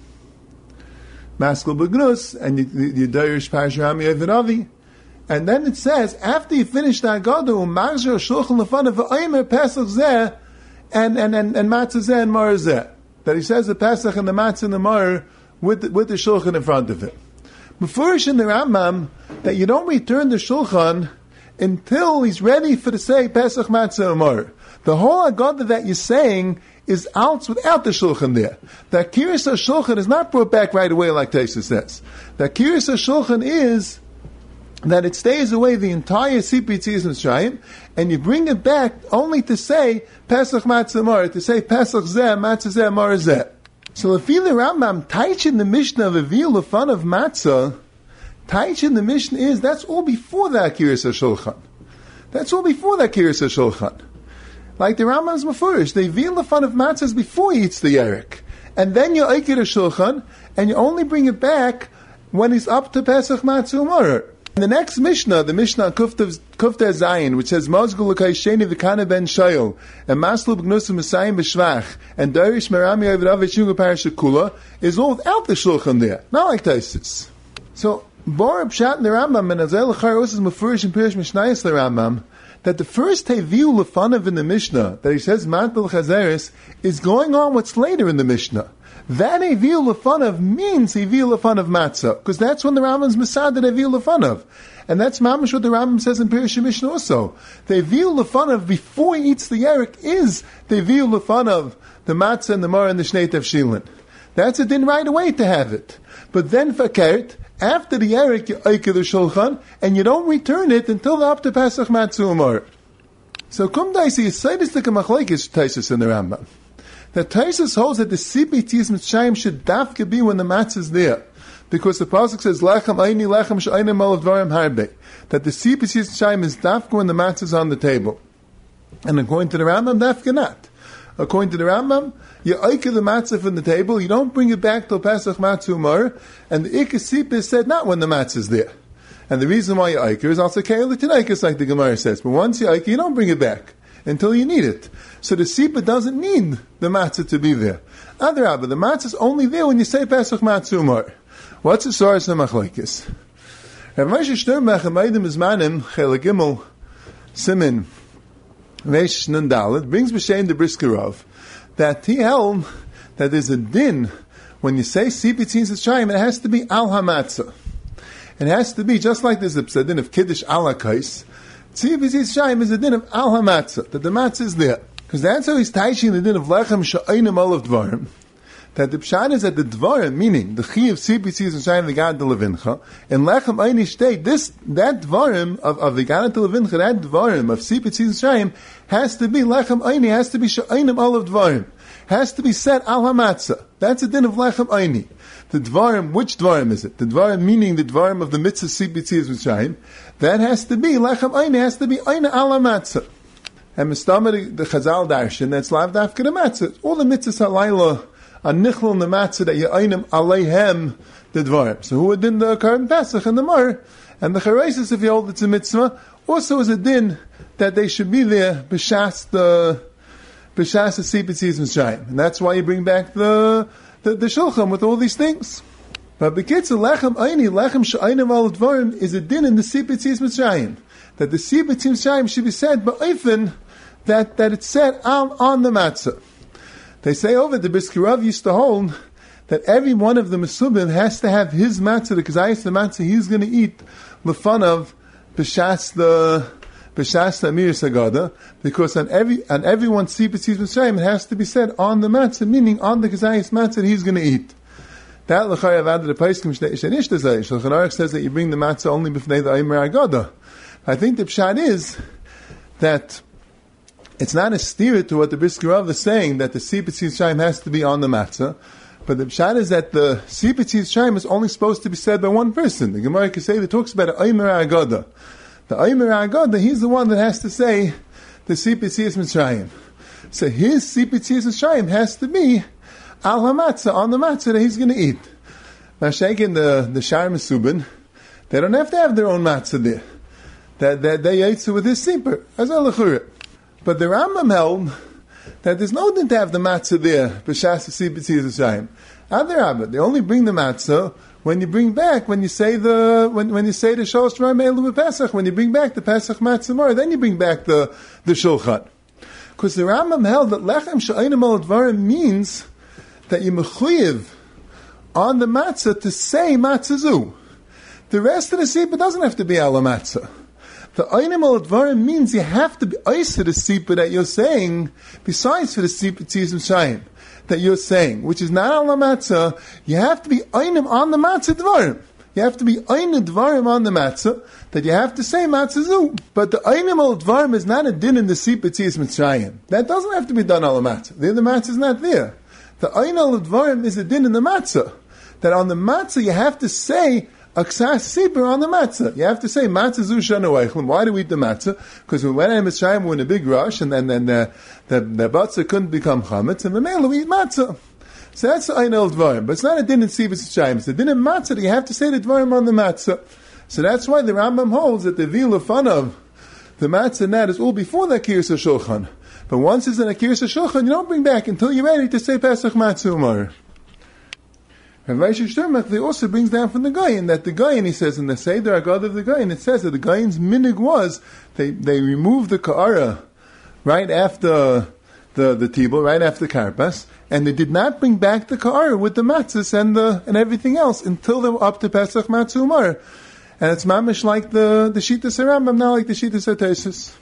Maskul Begnus, and you, you Darish Pashrami Evinavi. And then it says, after you finish the Haggadah, Umagzir Shulchan Lefanav V'Omer Pesach Zeh, and and and, and Matzah Zeh and Mar Zeh. That he says the Pesach and the Matzah and the Mar with the, with the Shulchan in front of it. Before in the Rambam, that you don't return the Shulchan until he's ready for the say Pesach, Matzah, and Mar. The whole Haggadah that you're saying is out without the Shulchan there. The Akiris HaShulchan is not brought back right away like Taisus says. The Akiris HaShulchan is that it stays away the entire C P Tzis Mitzrayim, and you bring it back only to say Pesach Matzah Mar, to say Pesach Zeh, Matzah Zeh, Mar Zeh. So if you the Rambam, Taich in the Mishnah of Avil Lefan of Matzah, Taich in the Mishnah is, that's all before the Akiris HaShulchan. That's all before the Akiris HaShulchan. Like the Rambam's Mefurish, the Avil Lefan of Matzah is before he eats the Yerek. And then you Aikir HaShulchan, and you only bring it back when he's up to Pesach Matzah Mar. In the next Mishnah, the Mishnah Kufteh Zayin, which says Mozgul L'Kai Sheni V'Kana Ben Shail, and Maslu B'Gnusim M'Sayim B'Shvach, and Darish Merami Avrav Shunga Parasha Kula, is all without the Shulchan there, not like Taisus. So, Bar Pshat in the Rambam, and Azel L'Char is Mefurish and Pirish Mishnayis the Rambam, that the first Teviu L'Fanav in the Mishnah, that he says Matbel Chazeres, is going on what's later in the Mishnah. That Eviu Lefanav means Eviu Lefanav Matzah, because that's when the Rambam's Masad that Eviu Lefanav. And that's mamish what the Rambam says in Pirish Mishnah also. The Eviu Lefanav, before he eats the Yerek, is the Eviu Lefanav, the Matzah and the Mar and the Shnei Tefshilin. That's a din right away to have it. But then Fakert, after the Yerek, you Eike the Shulchan, and you don't return it until the up to Pesach Matzah Umar. So Kum Daisi, Yisaidis the Kamachleikis Taisus in the Rambam. That Taisus holds that the C P Tzis Mitzrayim should dafka be when the matzah is there. Because the Pasuk says, Lechem Aini Lechem Sh'ainim Olav Dvarim Harbe. That the C P Tzis Mitzrayim is dafka when the matzah is on the table. And according to the Rambam, dafka not. According to the Rambam, you oike the matzah from the table, you don't bring it back till Pesach Matzah Umar, and the Ikasip is said not when the matzah is there. And the reason why you oike is also Keil Tinaikas, like the Gemara says. But once you oike, you don't bring it back until you need it. So the Sipa doesn't need the matzah to be there. Other Abba, the matzah is only there when you say Pesach Matzah Umar. What's the source of Machlokes? Rav Moshe Sternbach Amaydim Izmanim Chela Gimel Simin Reish Nun Dalet brings b'shem the Briskerov that he held that there's a din when you say Sipitzin Sishayim, it has to be Al Hamatzah. It has to be just like there's a din of Kiddush Al HaKais. Sipitzin Sishayim is a din of Al Hamatzah, that the matzah is there. Because that's how he's taiching the din of Lechem Sha'ayim Olav Dvarim. That the pshat is that the dvarim, meaning the chi of Sipitzin Sishayim the God de Levincha, and Lechem Eini Shtei, this, that dvarim of, of the God de Levincha, that dvarim of Sipitzin Sishayim has to be Lechem Eini, has to be Sha'ayim Olav Dvarim. Has to be said Al HaMatzah. That's a din of Lechem Eini. The dvarim, which dvarim is it? The dvarim meaning the dvarim of the mitzvah Sipitzin Sishayim, that has to be Lechem Eini, has to be Eini Al HaMatzah. And Mistamar, the Chazal Darshan, that's Lav Dafka the Matzah. All the mitzvahs halayla, a nichl in the matzah that you einim aleihem the dvarim. So who would din the current Pesach and the Mar and the Chareisis if you hold it's a mitzvah also is a din that they should be there b'shas the b'shas the Sipitzin Sishayim, and that's why you bring back the the, the shulchan with all these things. But b'kitzur lechem eini lechem she'einim al dvarim is a din in the Sipitzin Sishayim that the Sipitzin Sishayim should be said ba'ofen that that it's said on, on the matzah. They say over the Briskirav used to hold that every one of the Mesubim has to have his matzah, the kazayis the matzah he's going to eat lefan of b'shas the b'shas the Amir Sagada, because on every on everyone's Sipitzin Sishayim it has to be said on the matzah, meaning on the kazayis matzah that he's going to eat. That l'chayy avad the Paiskim shenish tezay Shulchan Aruch says that you bring the matzah only b'fnei the Amir Agada. I think the pshat is that it's not a steer to what the Briskirav is saying, that the Sipitzin Sishayim has to be on the matzah, but the pshat is that the Sipitzin Sishayim is only supposed to be said by one person. The Gemara Keseva talks about an Omer Agada. The Omer Agada, he's the one that has to say the Sipitzin Sishayim. So his Sipitzin Sishayim has to be Al HaMatzah, on the matzah that he's going to eat. Now, shaking the, the Shar Mesubin, they don't have to have their own matzah there. That, that they eat with his Sipur, as a lechurah. But the Rambam held that there's no din to have the matzah there, b'shas Sipitzin Sishayim. Other Rabbi, they only bring the matzah when you bring back, when you say the, when, when you say the Shalosh Shvarim Elu Pesach, when you bring back the Pesach matzah more, then you bring back the, the Shulchan. Because the Rambam held that Lechem She'einim al Dvarim means that you mechuyev on the matzah to say matzah zu. The rest of the Sipur doesn't have to be al matzah. The Einim al Dvarim means you have to be ice to the Sipur that you're saying, besides for the Sipitzin Sishayim that you're saying, which is not al matzah. You have to be Einim on the matzah Dvarim. You have to be Einim Dvarim on the matzah, that you have to say matzah zu. But the Einim al Dvarim is not a din in the Sipitzin Sishayim. That doesn't have to be done al matzah. The matzah is not there. The Einim al Dvarim is a din in the matzah. That on the matzah you have to say Aksas Sipur on the matzah. You have to say matzah zu shana weichlim. Why do we eat the matzah? Because when we went in Mitzrayim, we were in a big rush, and then, then the the, the batzah couldn't become chametz, and the we eat matzah. So that's the Ein El Dvarim. But it's not a din in Sivas Mitzrayim. It's a din in matzah that you have to say the Dvarim on the matzah. So that's why the Rambam holds that the Vila fun of the matzah and that is all before the Akiras HaShulchan. But once it's an Akiras HaShulchan, you don't bring back until you're ready to say Pesach Matzah Umar. And Rashi Shtermach also brings down from the Gaon that the Gaon, he says in the Seder Agad of the Gaon, it says that the Gaon's minig was they they removed the Ka'ara right after the the Tibel, right after Karpas, and they did not bring back the Ka'ara with the matzahs and the and everything else until they were up to Pesach Matzah Umar. And it's mamish like the the Shittas Rambam, not like the Shittas Tosfos.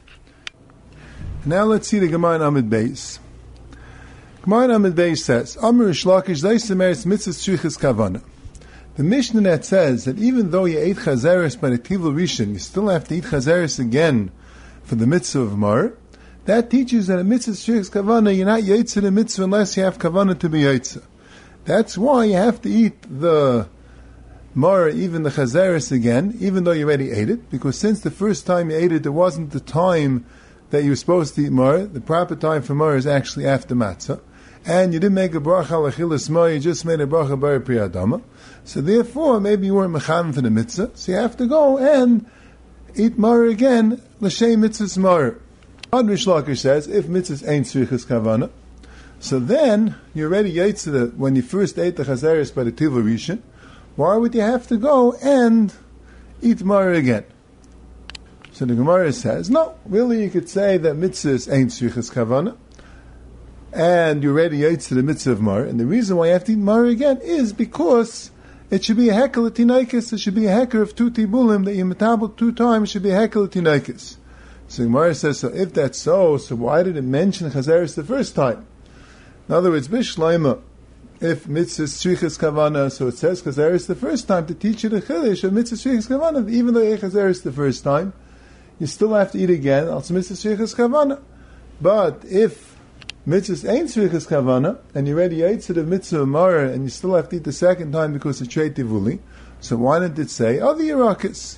Now let's see the Gemara in Amud Beis. Gemara Amud Beis says, Amr Ishlakish Zaysemeres Mitzvahs Shrichas Kavana. The Mishnah that says that even though you ate Chazeres by the Tivul Rishon, you still have to eat Chazeres again for the Mitzvah of Mar. That teaches that a Mitzvah Shrichas Kavana, you're not Yotze the Mitzvah unless you have Kavana to be Yotze. That's why you have to eat the Mar, even the Chazeres again, even though you already ate it, because since the first time you ate it, there wasn't the time that you're supposed to eat mar, the proper time for mar is actually after matzah, and you didn't make a bracha l'chilas mar, you just made a bracha bar pri adama. So therefore, maybe you weren't mechavim for the mitzvah, so you have to go and eat mar again, l'shem mitzvahs mar. Ad Rish Lakish says, if mitzvahs ain't tzrichas kavana, so then you're already yaitz when you first ate the chazeres by the tivul rishon. Why would you have to go and eat mar again? So the Gemara says, no, really you could say that mitzvahs ain't tzrichas kavana, and you're already yaitz to the mitzvah of mar, and the reason why you have to eat mar again is because it should be a hekel of tinaikis, it should be a heker of two tibulim, that you metabel two times, it should be a hekel of tinaikis. So the Gemara says, so if that's so, so why did it mention chazeres the first time? In other words, bishleima, if mitzvah tzrichas kavana, so it says chazeres the first time to teach you the chilish of mitzvah tzrichas kavana, even though you ate chazeres the first time, you still have to eat again, also mitzvah tzrichas kavana. But if mitzvah ain't tzrichas kavana, and you already ate to the mitzvah mara, and you still have to eat the second time because it's trei tivuli, so why didn't it say other yerakas?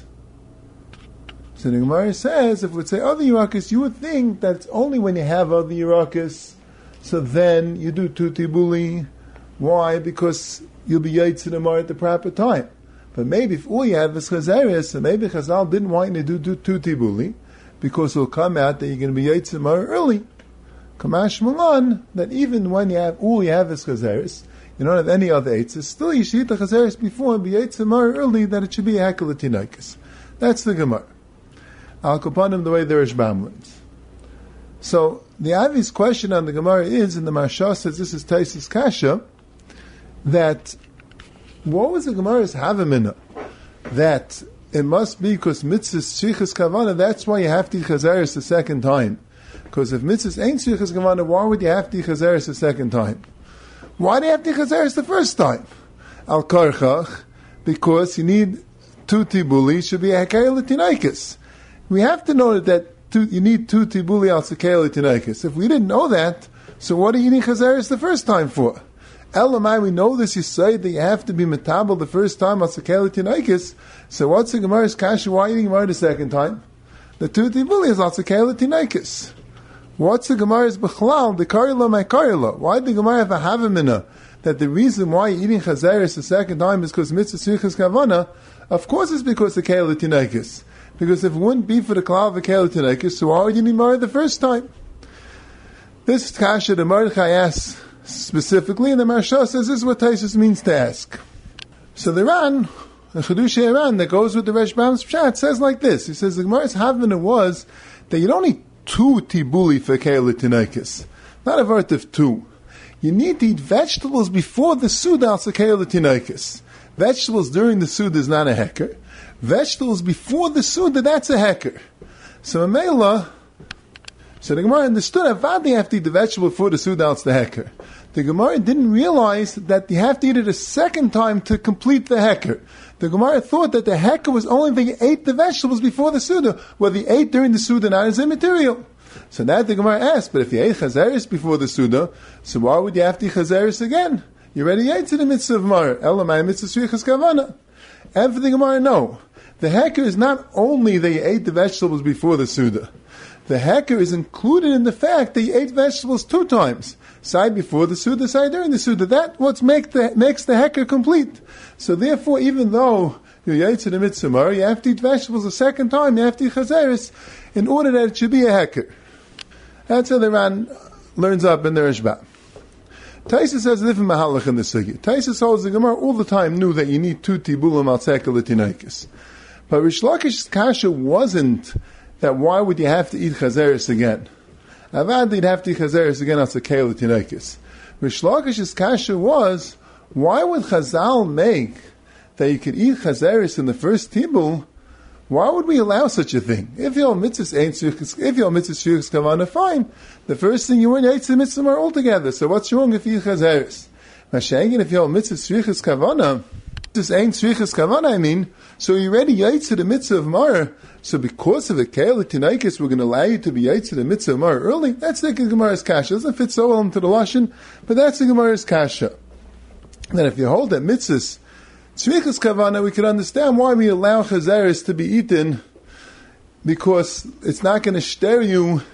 So the Gemara says, if it would say other yerakas, you would think that it's only when you have other yerakas, so then you do two tibuli. Why? Because you'll be yaitz to the mar at the proper time. But maybe if all you have is chazeres, so maybe Chazal didn't want you to do two tibuli, because it'll come out that you're going to be yaitz to the mar early. Kamash Malan, that even when you have all you have is chazeres, you don't have any other eitzes, still you should eat the chazeres before and be yaitz to the mar early, that it should be a hekel tinaikis. That's the Gemara. Al Kapanim, the way the Rishbam learns. So the obvious question on the Gemara is, and the Marsha says this is Taisis Kasha, that what was the Gemara's Havamina? That it must be because mitzvahs tzrichas kavana, that's why you have to eat chazeres the second time. Because if mitzvahs ain't tzrichas kavana, why would you have to eat chazeres the second time? Why do you have to eat chazeres the first time? Al karchach, because you need two tibuli, should be a hekel tinaikis. We have to know that two, you need two tibuli al sekeli tinaikis. If we didn't know that, so what are you eating chazeres the first time for? Elamai, we know this, you say that you have to be metabel the first time al sekeli tinaikis. So what's the Gemara's kasha? Why are you eating Gemara the second time? The two tibuli is al sekeli tinaikis. What's the Gemara's bechlal? The karila my karila. Why did the Gemara have a havamina? That the reason why you're eating chazeres the second time is because mitzvah tzrichas kavana. Of course it's because the keli tinaikis. Because if it wouldn't be for the klal of a keli tinaikis, so why would you need Mara the first time? This kasha the Mordechai asks specifically, and the Marsha says this is what Taisus means to ask. So the Ran, the Chedushei Ran that goes with the Reshbam's Pshat says like this. He says the Gemara's havamina was that you don't need two tibuli for keli tinaikis. Not a vert of two. You need to eat vegetables before the Suda al keli tinaikis. Vegetables during the Suda is not a heker. Vegetables before the Suda, that's a heker. So Mela, so the Gemara understood that they have to eat the vegetable before the Suda, it's the heker. The Gemara didn't realize that you have to eat it a second time to complete the heker. The Gemara thought that the heker was only if you ate the vegetables before the Suda. Whether you ate during the Suda not is immaterial. So that the Gemara asked, but if you ate chazeres before the Suda, so why would you have to eat chazeres again? You already ate to the mitzvah of Mar. Elamai mitzvah tzrichas kavana. And for the Gemara, no. The heker is not only that you ate the vegetables before the Suda. The heker is included in the fact that you ate vegetables two times. Side before the Suda, side during the Suda. That's what make the, makes the heker complete. So therefore, even though you ate to the mitzvah Mar, you have to eat vegetables a second time, you have to eat chazeres, in order that it should be a heker. That's how the Ran learns up in the Rishbam. Taisa says a different mahalach in the sugi. Taisa holds the Gemara all the time knew that you need two tibulim al sekel tinaikis. But Rish Lakish's kasha wasn't that why would you have to eat chazeres again? Avad you'd have to eat chazeres again al sekel tinaikis. Rish Lakish's kasha was why would Chazal make that you could eat chazeres in the first tibul? Why would we allow such a thing? If your mitzvahs ain't if your mitzvahs shuyuchs kavana, fine. The first thing you weren't ate the mitzvah are altogether. So what's wrong if you eat chazeres? Mashagin, if your mitzvahs shuyuchs kavana, this ain't shuyuchs kavana. I mean, so you already yaitz to the mitzvah of Mar. So because of the keli tinaikis, we're going to allow you to be yaitz to the mitzvah of Mar early. That's the Gemara's kasha. It doesn't fit so well into the lashon, but that's the Gemara's kasha. Then if you hold that mitzvahs tzrichas kavana, we could understand why we allow chazeres to be eaten, because it's not going to stare you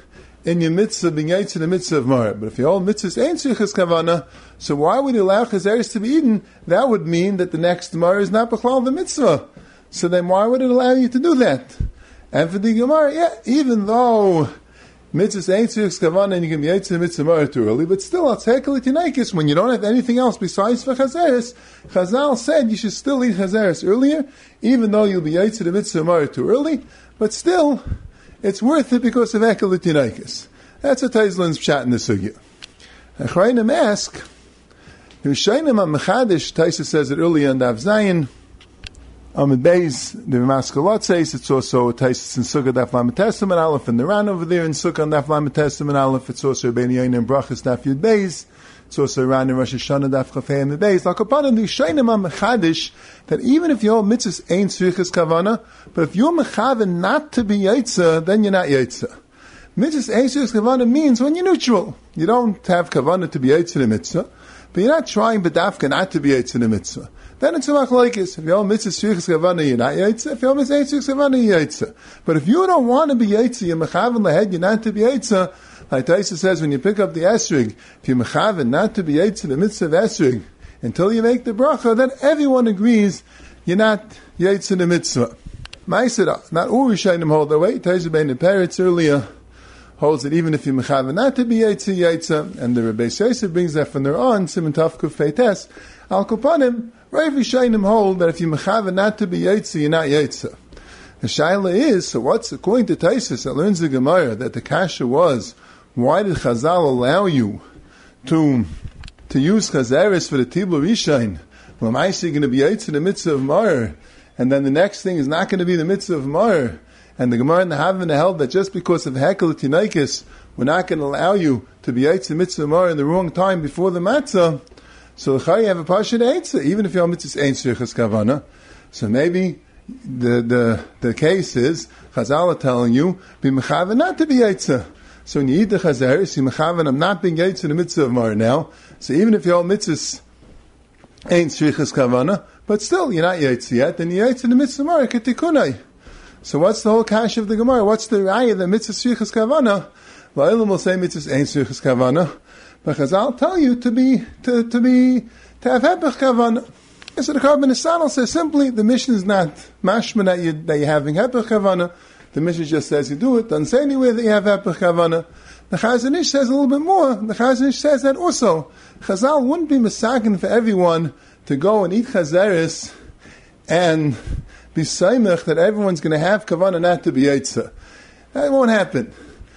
in your mitzvah being yaitz in the mitzvah of mar. But if your whole mitzvah ain't tzrichas kavana, so why would you allow chazeres to be eaten? That would mean that the next mar is not b'chlal the mitzvah. So then why would it allow you to do that? And for the Gemara, yeah, even though mitzvah ain't tzrichas kavana and you can be yaitz in the mitzvah mar too early, but still, I'll take it tinaikis when you don't have anything else besides for chazeres. Chazal said you should still eat chazeres earlier, even though you'll be yaitz in the mitzvah mar too early, but still, it's worth it because of Ekel Tinaikis. That's a Taizlin's pshat in the sugya. Achrayim ask, Hushayim HaMechadish, Taisa says it earlier in Daf Zayin, Amid Beis, the Maskalot says it's also Taisa in Sukkah Daf Lamed Testament Aleph, and the Ran over there in Sukkah and Daf Lamed Testament Aleph, it's also Rebbeinu Yoina and Brachas Daf Yud Beis, it's also Ran in Rosh Hashanah Daf Chafei and the Beis. Like upon the Hushayim HaMechadish, that even if your mitzvahs ain't tzrichas kavana, but if you're mechaven not to be yaitza, then you're not yaitza. Mitzvahs ain't tzrichas kavana means when you're neutral. You don't have kavana to be yaitza in the mitzvah, but you're not trying bedafka not to be yaitza in the mitzvah. Then it's a machlokes. If your mitzvahs tzrichas kavana, you're not yaitza. If your mitzvahs ain't tzrichas kavana, you're yaitza. But if you don't want to be yaitza, you're mechaven lahed, you're not to be yaitza. Like Taisa says, when you pick up the esrig, if you're mechaven not to be yaitza in the mitzvah of esrig, until you make the bracha, then everyone agrees you're not yaitz in the mitzvah. Ma'aseh, not all Rishayim hold that way. Taisa ben the parrots earlier holds that even if you're mechaven not to be yaitz, yaitz, and the Rebbe Yosef brings that from their on, Simon Tavkuf Feites, Al Kopanim, Rav Rishayim hold that if you're mechaven not to be yaitz, you're not yaitz. The shaila is, so what's, according to Taisus, that learns the Gemara, that the kasha was, why did Chazal allow you to to use chazeres for the tibur rishain? Well, am I going to be yaitz in the mitzvah of mar, and then the next thing is not going to be the mitzvah of mar? And the Gemara and the Havana held that just because of hekel tinaikis, we're not going to allow you to be yaitz in mitzvah of mar in the wrong time before the matzah. So you have a pasha yaitz, even if your mitzvah ain't tzrichas kavana. So maybe the the the case is Chazal are telling you be mechaven not to be yaitz. So when you eat the chazeres, you mechaven, I'm not being yaitz in the mitzvah of mar now. So even if your mitzvahs ain't tzrichas kavana, but still you're not yaitz yet, then you're yaitz in the mitzvah of mar ketikunai. So what's the whole kash of the Gemara? What's the raya that mitzvah tzrichas kavana? La'ilam will say mitzvahs ain't tzrichas kavana, but Chazal tell you to be to to be to have hepech kavana. And so the Karban Nisanel says simply the mission is not mashma that you that you're having hepech kavana. The Mishnah just says you do it. Doesn't say anywhere that you have hepech kavana. The Chazon Ish says a little bit more. The Chazon Ish says that also Chazal wouldn't be misakin for everyone to go and eat chazeres and be saimach that everyone's going to have kavana not to be yaitza. That won't happen.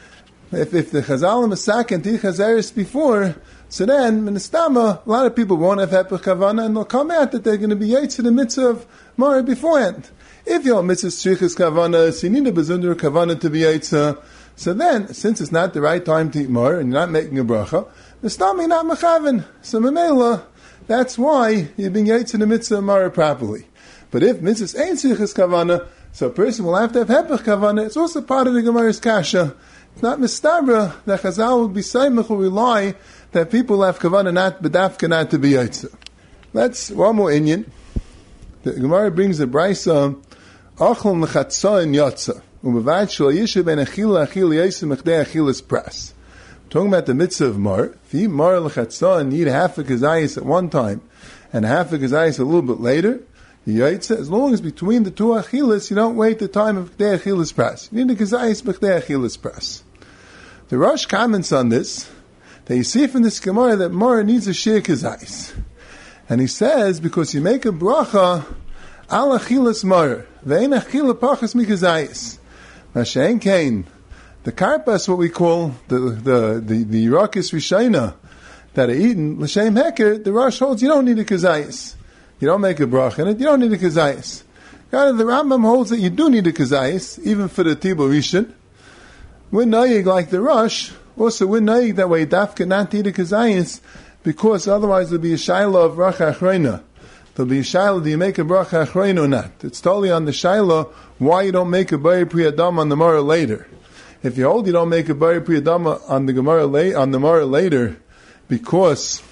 If if the Chazal are misakin to eat chazeres before, so then ministama, a lot of people won't have hepech kavana and they'll come out that they're going to be yaitza in the mitzvah of mar beforehand. If your mitzvah tzrichas kavana, so you need a bezunder kavana to be yaitza. So then, since it's not the right time to eat mar and you're not making a bracha, the stomach not mechaven. So memela, that's why you're being yaitza in the mitzvah of mar properly. But if mitzvah ain't tzrichas kavana, so a person will have to have hepech kavana. It's also part of the Gemara's kasha. It's not mistabra that Chazal will be saimach will rely that people have kavana not bedafka not to be yaitza. That's one more inyan. The Gemara brings a brisa. Achol nechatza and yatza. Umevad shal yishe ben achila achil yaisa mechdei achilas pras. Talking about the mitzvah of mar. If you mar lechatza and need half a kazayis at one time and half a kazayis a little bit later, yaitza, as long as between the two achilas, you don't wait the time of mechdei achilas pras. You need a kazayis mechdei achilas pras. The Rosh comments on this that you see from this Gemara that mar needs a shir kazayis. And he says, because you make a bracha al achilas mar, ve'en achila pachas mikazayis. Mashen kain, the karpas, what we call the the the, the Yerakis Rishayna that are eaten l'shem heker. The Rosh holds you don't need a kazayis. You don't make a bracha in it. You don't need a kazayis. God, the Rambam holds that you do need a kazayis, even for the tibur rishon. We're naig like the Rosh. Also, we're naig that way dafka not need a kazayis because otherwise there'll be a shayla of bracha achrayna. There'll be a shayla, do you make a bracha achrayna or not? It's totally on the shayla why you don't make a bayir priyadam on the Gemara later. If you hold you don't make a bayir priyadam on the Gemara la- on the Gemara later because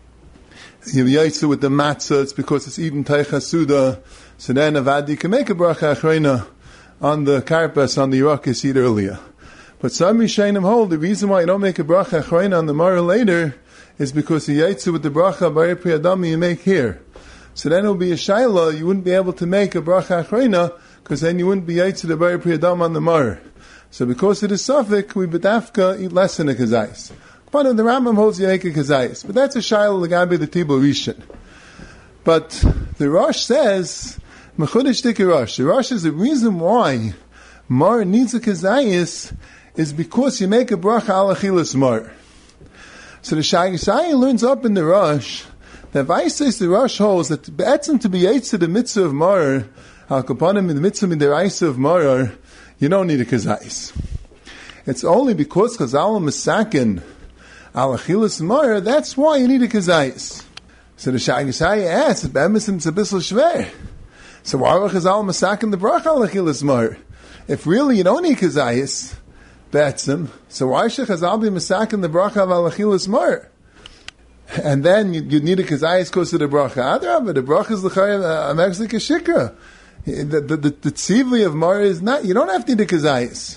you yaitzu with the matzah, it's because it's eaten teichasuda, so then avad you can make a bracha achrayna on the karpas on the Yerakis eat earlier. But some Rishonim hold the reason why you don't make a bracha achrayna on the maror later is because the yaitzu with the bracha b'ayir pri adami you make here. So then it will be a shayla, you wouldn't be able to make a bracha achrayna, because then you wouldn't be yaitzu the b'ayir pri adam on the maror. So because it is suffix, we bedafka eat less than a kazayis. But the Rambam holds you make a kazayis. But that's a shayla l'gabe the tibul rishon. But the Rosh says, mechudesh dik Rosh. The Rosh is the reason why mar needs a kazayis is because you make a bracha al achilas mar. So the Shagisai learns up in the Rosh that Vaisais the Rosh holds that be'etzim to be yaitz to the mitzvah of mar, al kapanim in the mitzvah in the raisa of mar, you don't need a kazayis. It's only because chazal misakin al achilas mar, that's why you need a kazayis. So the Shagisai asks, be'emisim it's a bissel shver. So why are chazal misakin the bracha al achilas mar? If really you don't need kazayis, be'etzim, so why should chazal be misakin the bracha of al achilas mar? And then you, you need a kazayis close to the bracha. Adrabah, the bracha is l'chayim a mexic shikra. The the the, the tzivli of mar is not. You don't have to need a kazayis.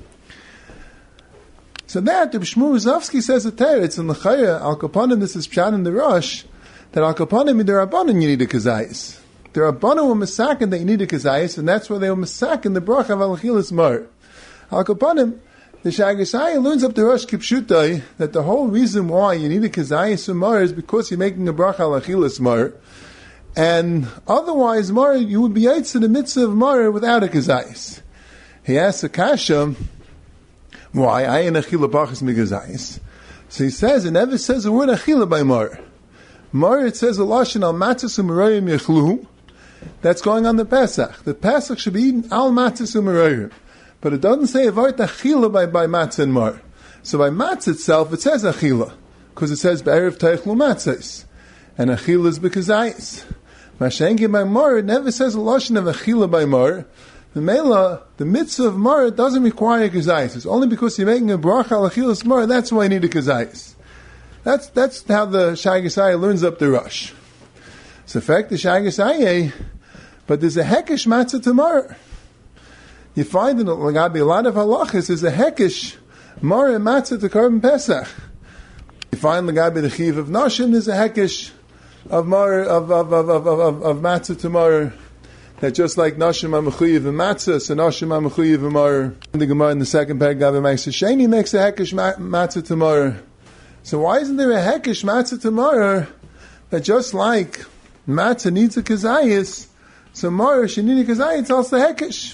So that the Shmuel Rozovsky says a ter. It's in l'chayim al kapanim. This is pshat in the Rosh that al kapanim in the rabbanon you need a kazayis. The rabbanon were misakin that you need a kazayis, and that's why they were misakin the bracha of al achilas mar. Al kapanim. The Shagisai learns up the Rosh Kipshutai that the whole reason why you need a kazayis mar is because you're making a bracha al achilas mar, and otherwise mar you would be yaitz in the mitzvah of mar without a kazayis. He asks a kasha, why I ain't achila brachas mikazayis? So he says it never says the word achila by mar. Mar it says a lashon al matzos u'merayim yechlu. That's going on the Pesach. The Pesach should be eaten al matzos u'merayim. But it doesn't say avart achila by, by matzah and mar. So by matzah itself, it says achila. Because it says be'erev teichlu matzahs. And achila is bekazayis. Mashengi by mar, it never says a lashon of achila by mar. The mela, the mitzvah of mar, doesn't require kazayis. It's only because you're making a bracha al achilas mar, that's why you need a kazayis. That's, that's how the Shagisai learns up the Rosh. It's the fact the Shagisai, but there's a hekesh matzah to mar. You find in a lot of halachas there's a hekesh mar and matzah to Korban Pesach. You find Lagabi the chiv of Nashim there's a hekesh of mar of of of of of, of matzah to mar. That just like Nashim Amachuyev and matzah, so Nashim Amachuyev and mar. The Gemara in the second paragraph of Ma'aser Sheni makes a hekesh matzah to mar. So why isn't there a hekesh matzah to mar that just like matzah needs a kazayis, so mar should need a kazayis also hekesh?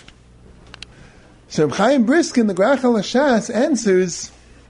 So Chaim Briskin, the Grach HaLashas, answers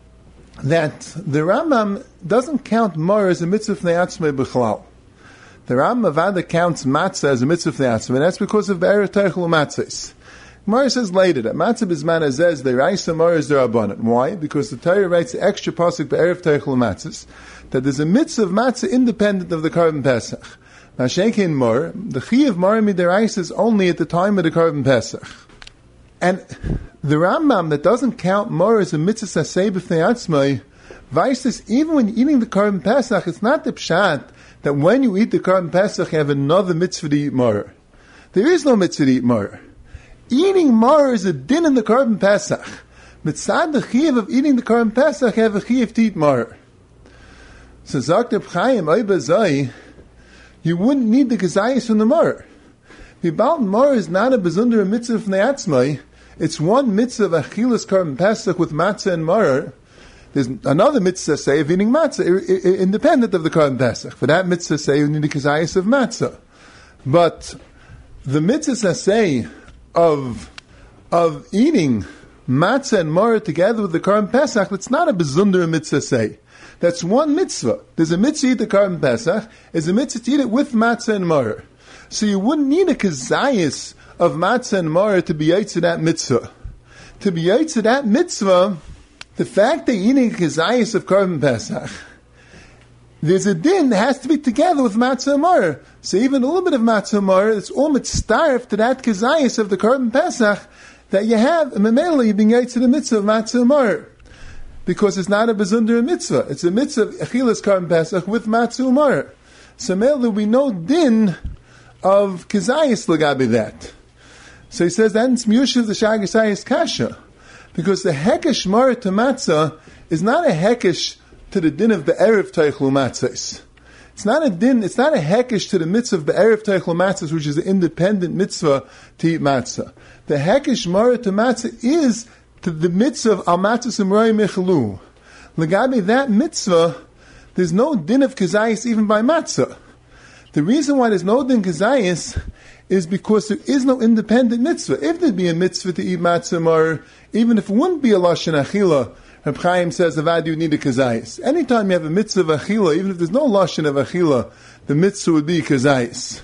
that the Rambam doesn't count mar as a mitzvah fnei atzmei b'chlal. The Rambam Avada counts matzah as a mitzvah fnei atzmei, and that's because of be'erev teichel matzahs. Gemara says later that matzah b'zman hazeh the raisa mar is derabanan. Why? Because the Torah writes the extra pasuk be'erev teichel matzahs that there's a mitzvah of matzah independent of the Korban Pesach. Mashenkin mar, the chi of mar midiraisa is only at the time of the Korban Pesach. And the Rambam that doesn't count mar as a mitzvah saseh b'fnei atzmai, vices even when you're eating the Korban Pesach, it's not the pshat that when you eat the Korban Pesach you have another mitzvah to eat mar. There is no mitzvah to eat mar. Eating mar is a din in the Korban Pesach. Mitzad the chiyuv of eating the Korban Pesach, you have a chiyuv to eat mar. So Zakter Chaim Oibazai, you wouldn't need the kazayis from the mar. Vibal mar is not a bezunder mitzvah fnei atzmai. It's one mitzvah of achilas Korban Pesach with matzah and mar. There's another mitzvah say of eating matzah, I- I- independent of the Korban Pesach. For that mitzvah say you need the kazayis of matzah. But the mitzvah say of of eating matzah and mar together with the Korban Pesach, it's not a bezunder mitzvah say. That's one mitzvah. There's a mitzvah to eat the Korban Pesach. There's a mitzvah to eat it with matzah and mar. So you wouldn't need a kazayis of matzah and mar to be yaitz to that mitzvah. To be yaitz to that mitzvah, the fact that you're eating a kazayis of Korban Pesach, there's a din that has to be together with matzah and mar. So even a little bit of matzah and mar, it's all mitzdarf to that kazayis of the Korban Pesach that you have, and memela you're being yaitz to the mitzvah of matzah and mar. Because it's not a bezunder mitzvah. It's a mitzvah of achilas Korban Pesach with matzah and mar. So memela there will be no din of kazayis lagabi that. So he says that's miyushiv the shagisayis kasha. Because the hekesh mara to matzah is not a hekesh to the din of the erev teichlu matzahs. It's not a din, it's not a hekesh to the mitzvah of the erev teichlu matzahs, which is an independent mitzvah to eat matzah. The hekesh mara to matzah is to the mitzvah of al matzah simroi michalu. Legabe that mitzvah, there's no din of kazayis even by matzah. The reason why there's no din kazayis is because there is no independent mitzvah. If there'd be a mitzvah to eat matzah, or even if it wouldn't be a lashon achila, Reb Chaim says, avad you need a kazayis. Anytime you have a mitzvah of achila, even if there's no lashon of achila, the mitzvah would be kazayis.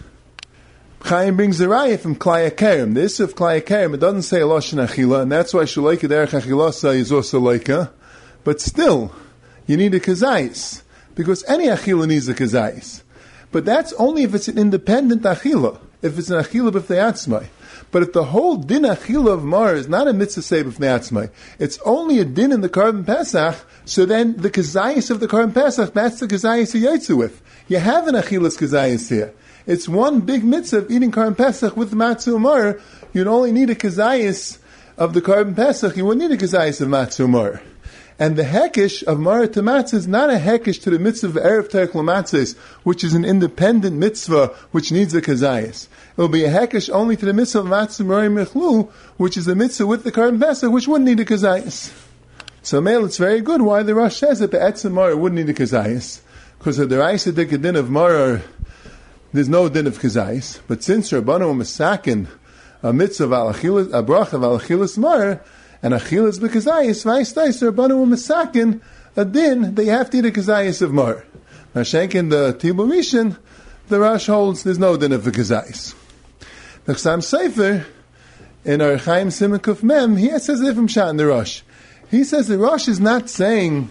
Chaim brings the raya from Klai HaKerem. The issue of Klai HaKerem, it doesn't say a lashon achila, and that's why shulaika derech achilasa is also laika. But still, you need a kazayis, because any achila needs a kazayis. But that's only if it's an independent achila. If it's an achila b'fnei atzmai. But if the whole din achila of mar is not a mitzvah say b'fnei atzmai, it's only a din in the Korban Pesach, so then the kazayis of the Korban Pesach, that's the kazayis you yotzu with. You have an achilas kazayis here. It's one big mitzvah of eating Korban Pesach with matzah mar. You'd only need a kazayis of the Korban Pesach, you wouldn't need a kazayis of matzah mar. And the hekesh of Mara to Matzah is not a hekesh to the mitzvah of Erev Teichel Matzahs, which is an independent mitzvah which needs a kazayis. It will be a hekesh only to the mitzvah of Matzah Mari Mechlu, which is a mitzvah with the Korban Pesach, which wouldn't need a kazayis. So, Meil, it's very good why the Rosh says that the Etzem Mara wouldn't need a kazayis, because of the Raisa Dik din of Mara, there's no din of kazayis. But since Rabbanu Masakin, a mitzvah of Alachilas, a bracha of Alachilas Mara, and achilas b'kazayis, v'aistais, Rabbanu Masakin, a din that you have to eat a kazayis of mar. Mashenkin, the Tibur Rishon, the Rosh holds there's no din of the kazayis. The Chassam Sofer, in our Chaim Siman Kuf Mem, he says a different shot in the Rosh. He says the Rosh is not saying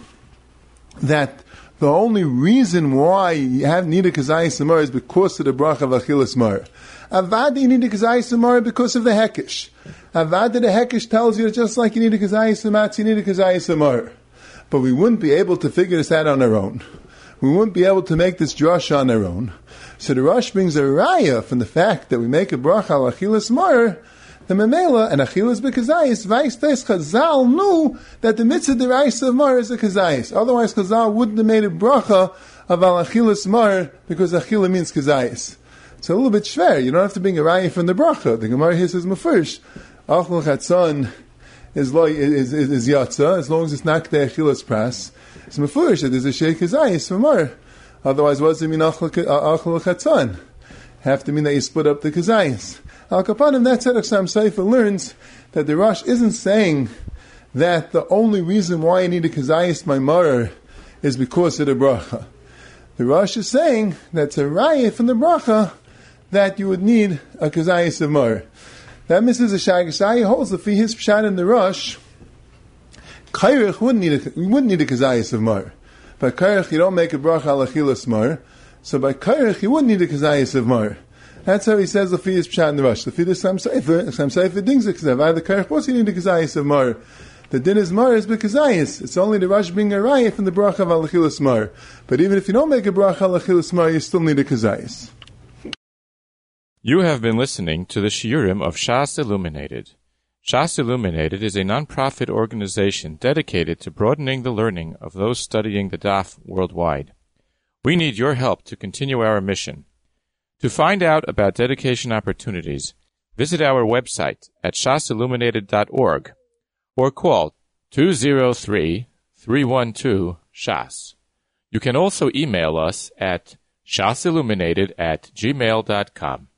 that the only reason why you have need a kazayis of mar is because of the bracha of achilas mar. Avad, you need a kazayis of mar because of the hekesh. Avad, the hekesh tells you just like you need a kazayis of matzah, you need a kazayis of mar. But we wouldn't be able to figure this out on our own. We wouldn't be able to make this drush on our own. So the Rosh brings a raya from the fact that we make a bracha al achilas mar, the memela and achilas b'kazayis, v'aistais Chazal knew that the mitzvah deraisa of mar is a kazayis. Otherwise Chazal wouldn't have made a bracha of al achilas mar because achila means kazayis. It's a little bit schwer. You don't have to bring a raya from the bracha. The Gemara here says mefurish, achol chatzon is is is, is yatza as long as it's not the achilas pras. It's mefurish that there's a sheikh kazayis for mar. Otherwise, what does it mean achol chatzon? Have to mean that you split up the kazayis. Al Kapanim, that said, Chassam Sofer learns that the Rosh isn't saying that the only reason why you need a kazayis my mar is because of the bracha. The Rosh is saying that's a raya from the bracha that you would need a kazayis of mar. That misses a shagasai holds that for his pshat in the Rosh, kairich wouldn't need a, you wouldn't need a kazayis of mar. By kairich you don't make a bracha al achilas mar, so by kairich you wouldn't need a kazayis of mar. That's how he says the fiyas pshat in the Rosh. The fiyas Chassam Sofer, Chassam Sofer dings it because the kairich what's you need a kazayis of mar. The din is mar is b'kazayis. It's only the Rosh being a raya from the bracha of al achilas mar. But even if you don't make a bracha al achilas mar, you still need a kazayis. You have been listening to the Shiurim of Shas Illuminated. Shas Illuminated is a non-profit organization dedicated to broadening the learning of those studying the Daf worldwide. We need your help to continue our mission. To find out about dedication opportunities, visit our website at shas illuminated dot org or call two zero three, three one two, S H A S. You can also email us at shasilluminated at gmail dot com.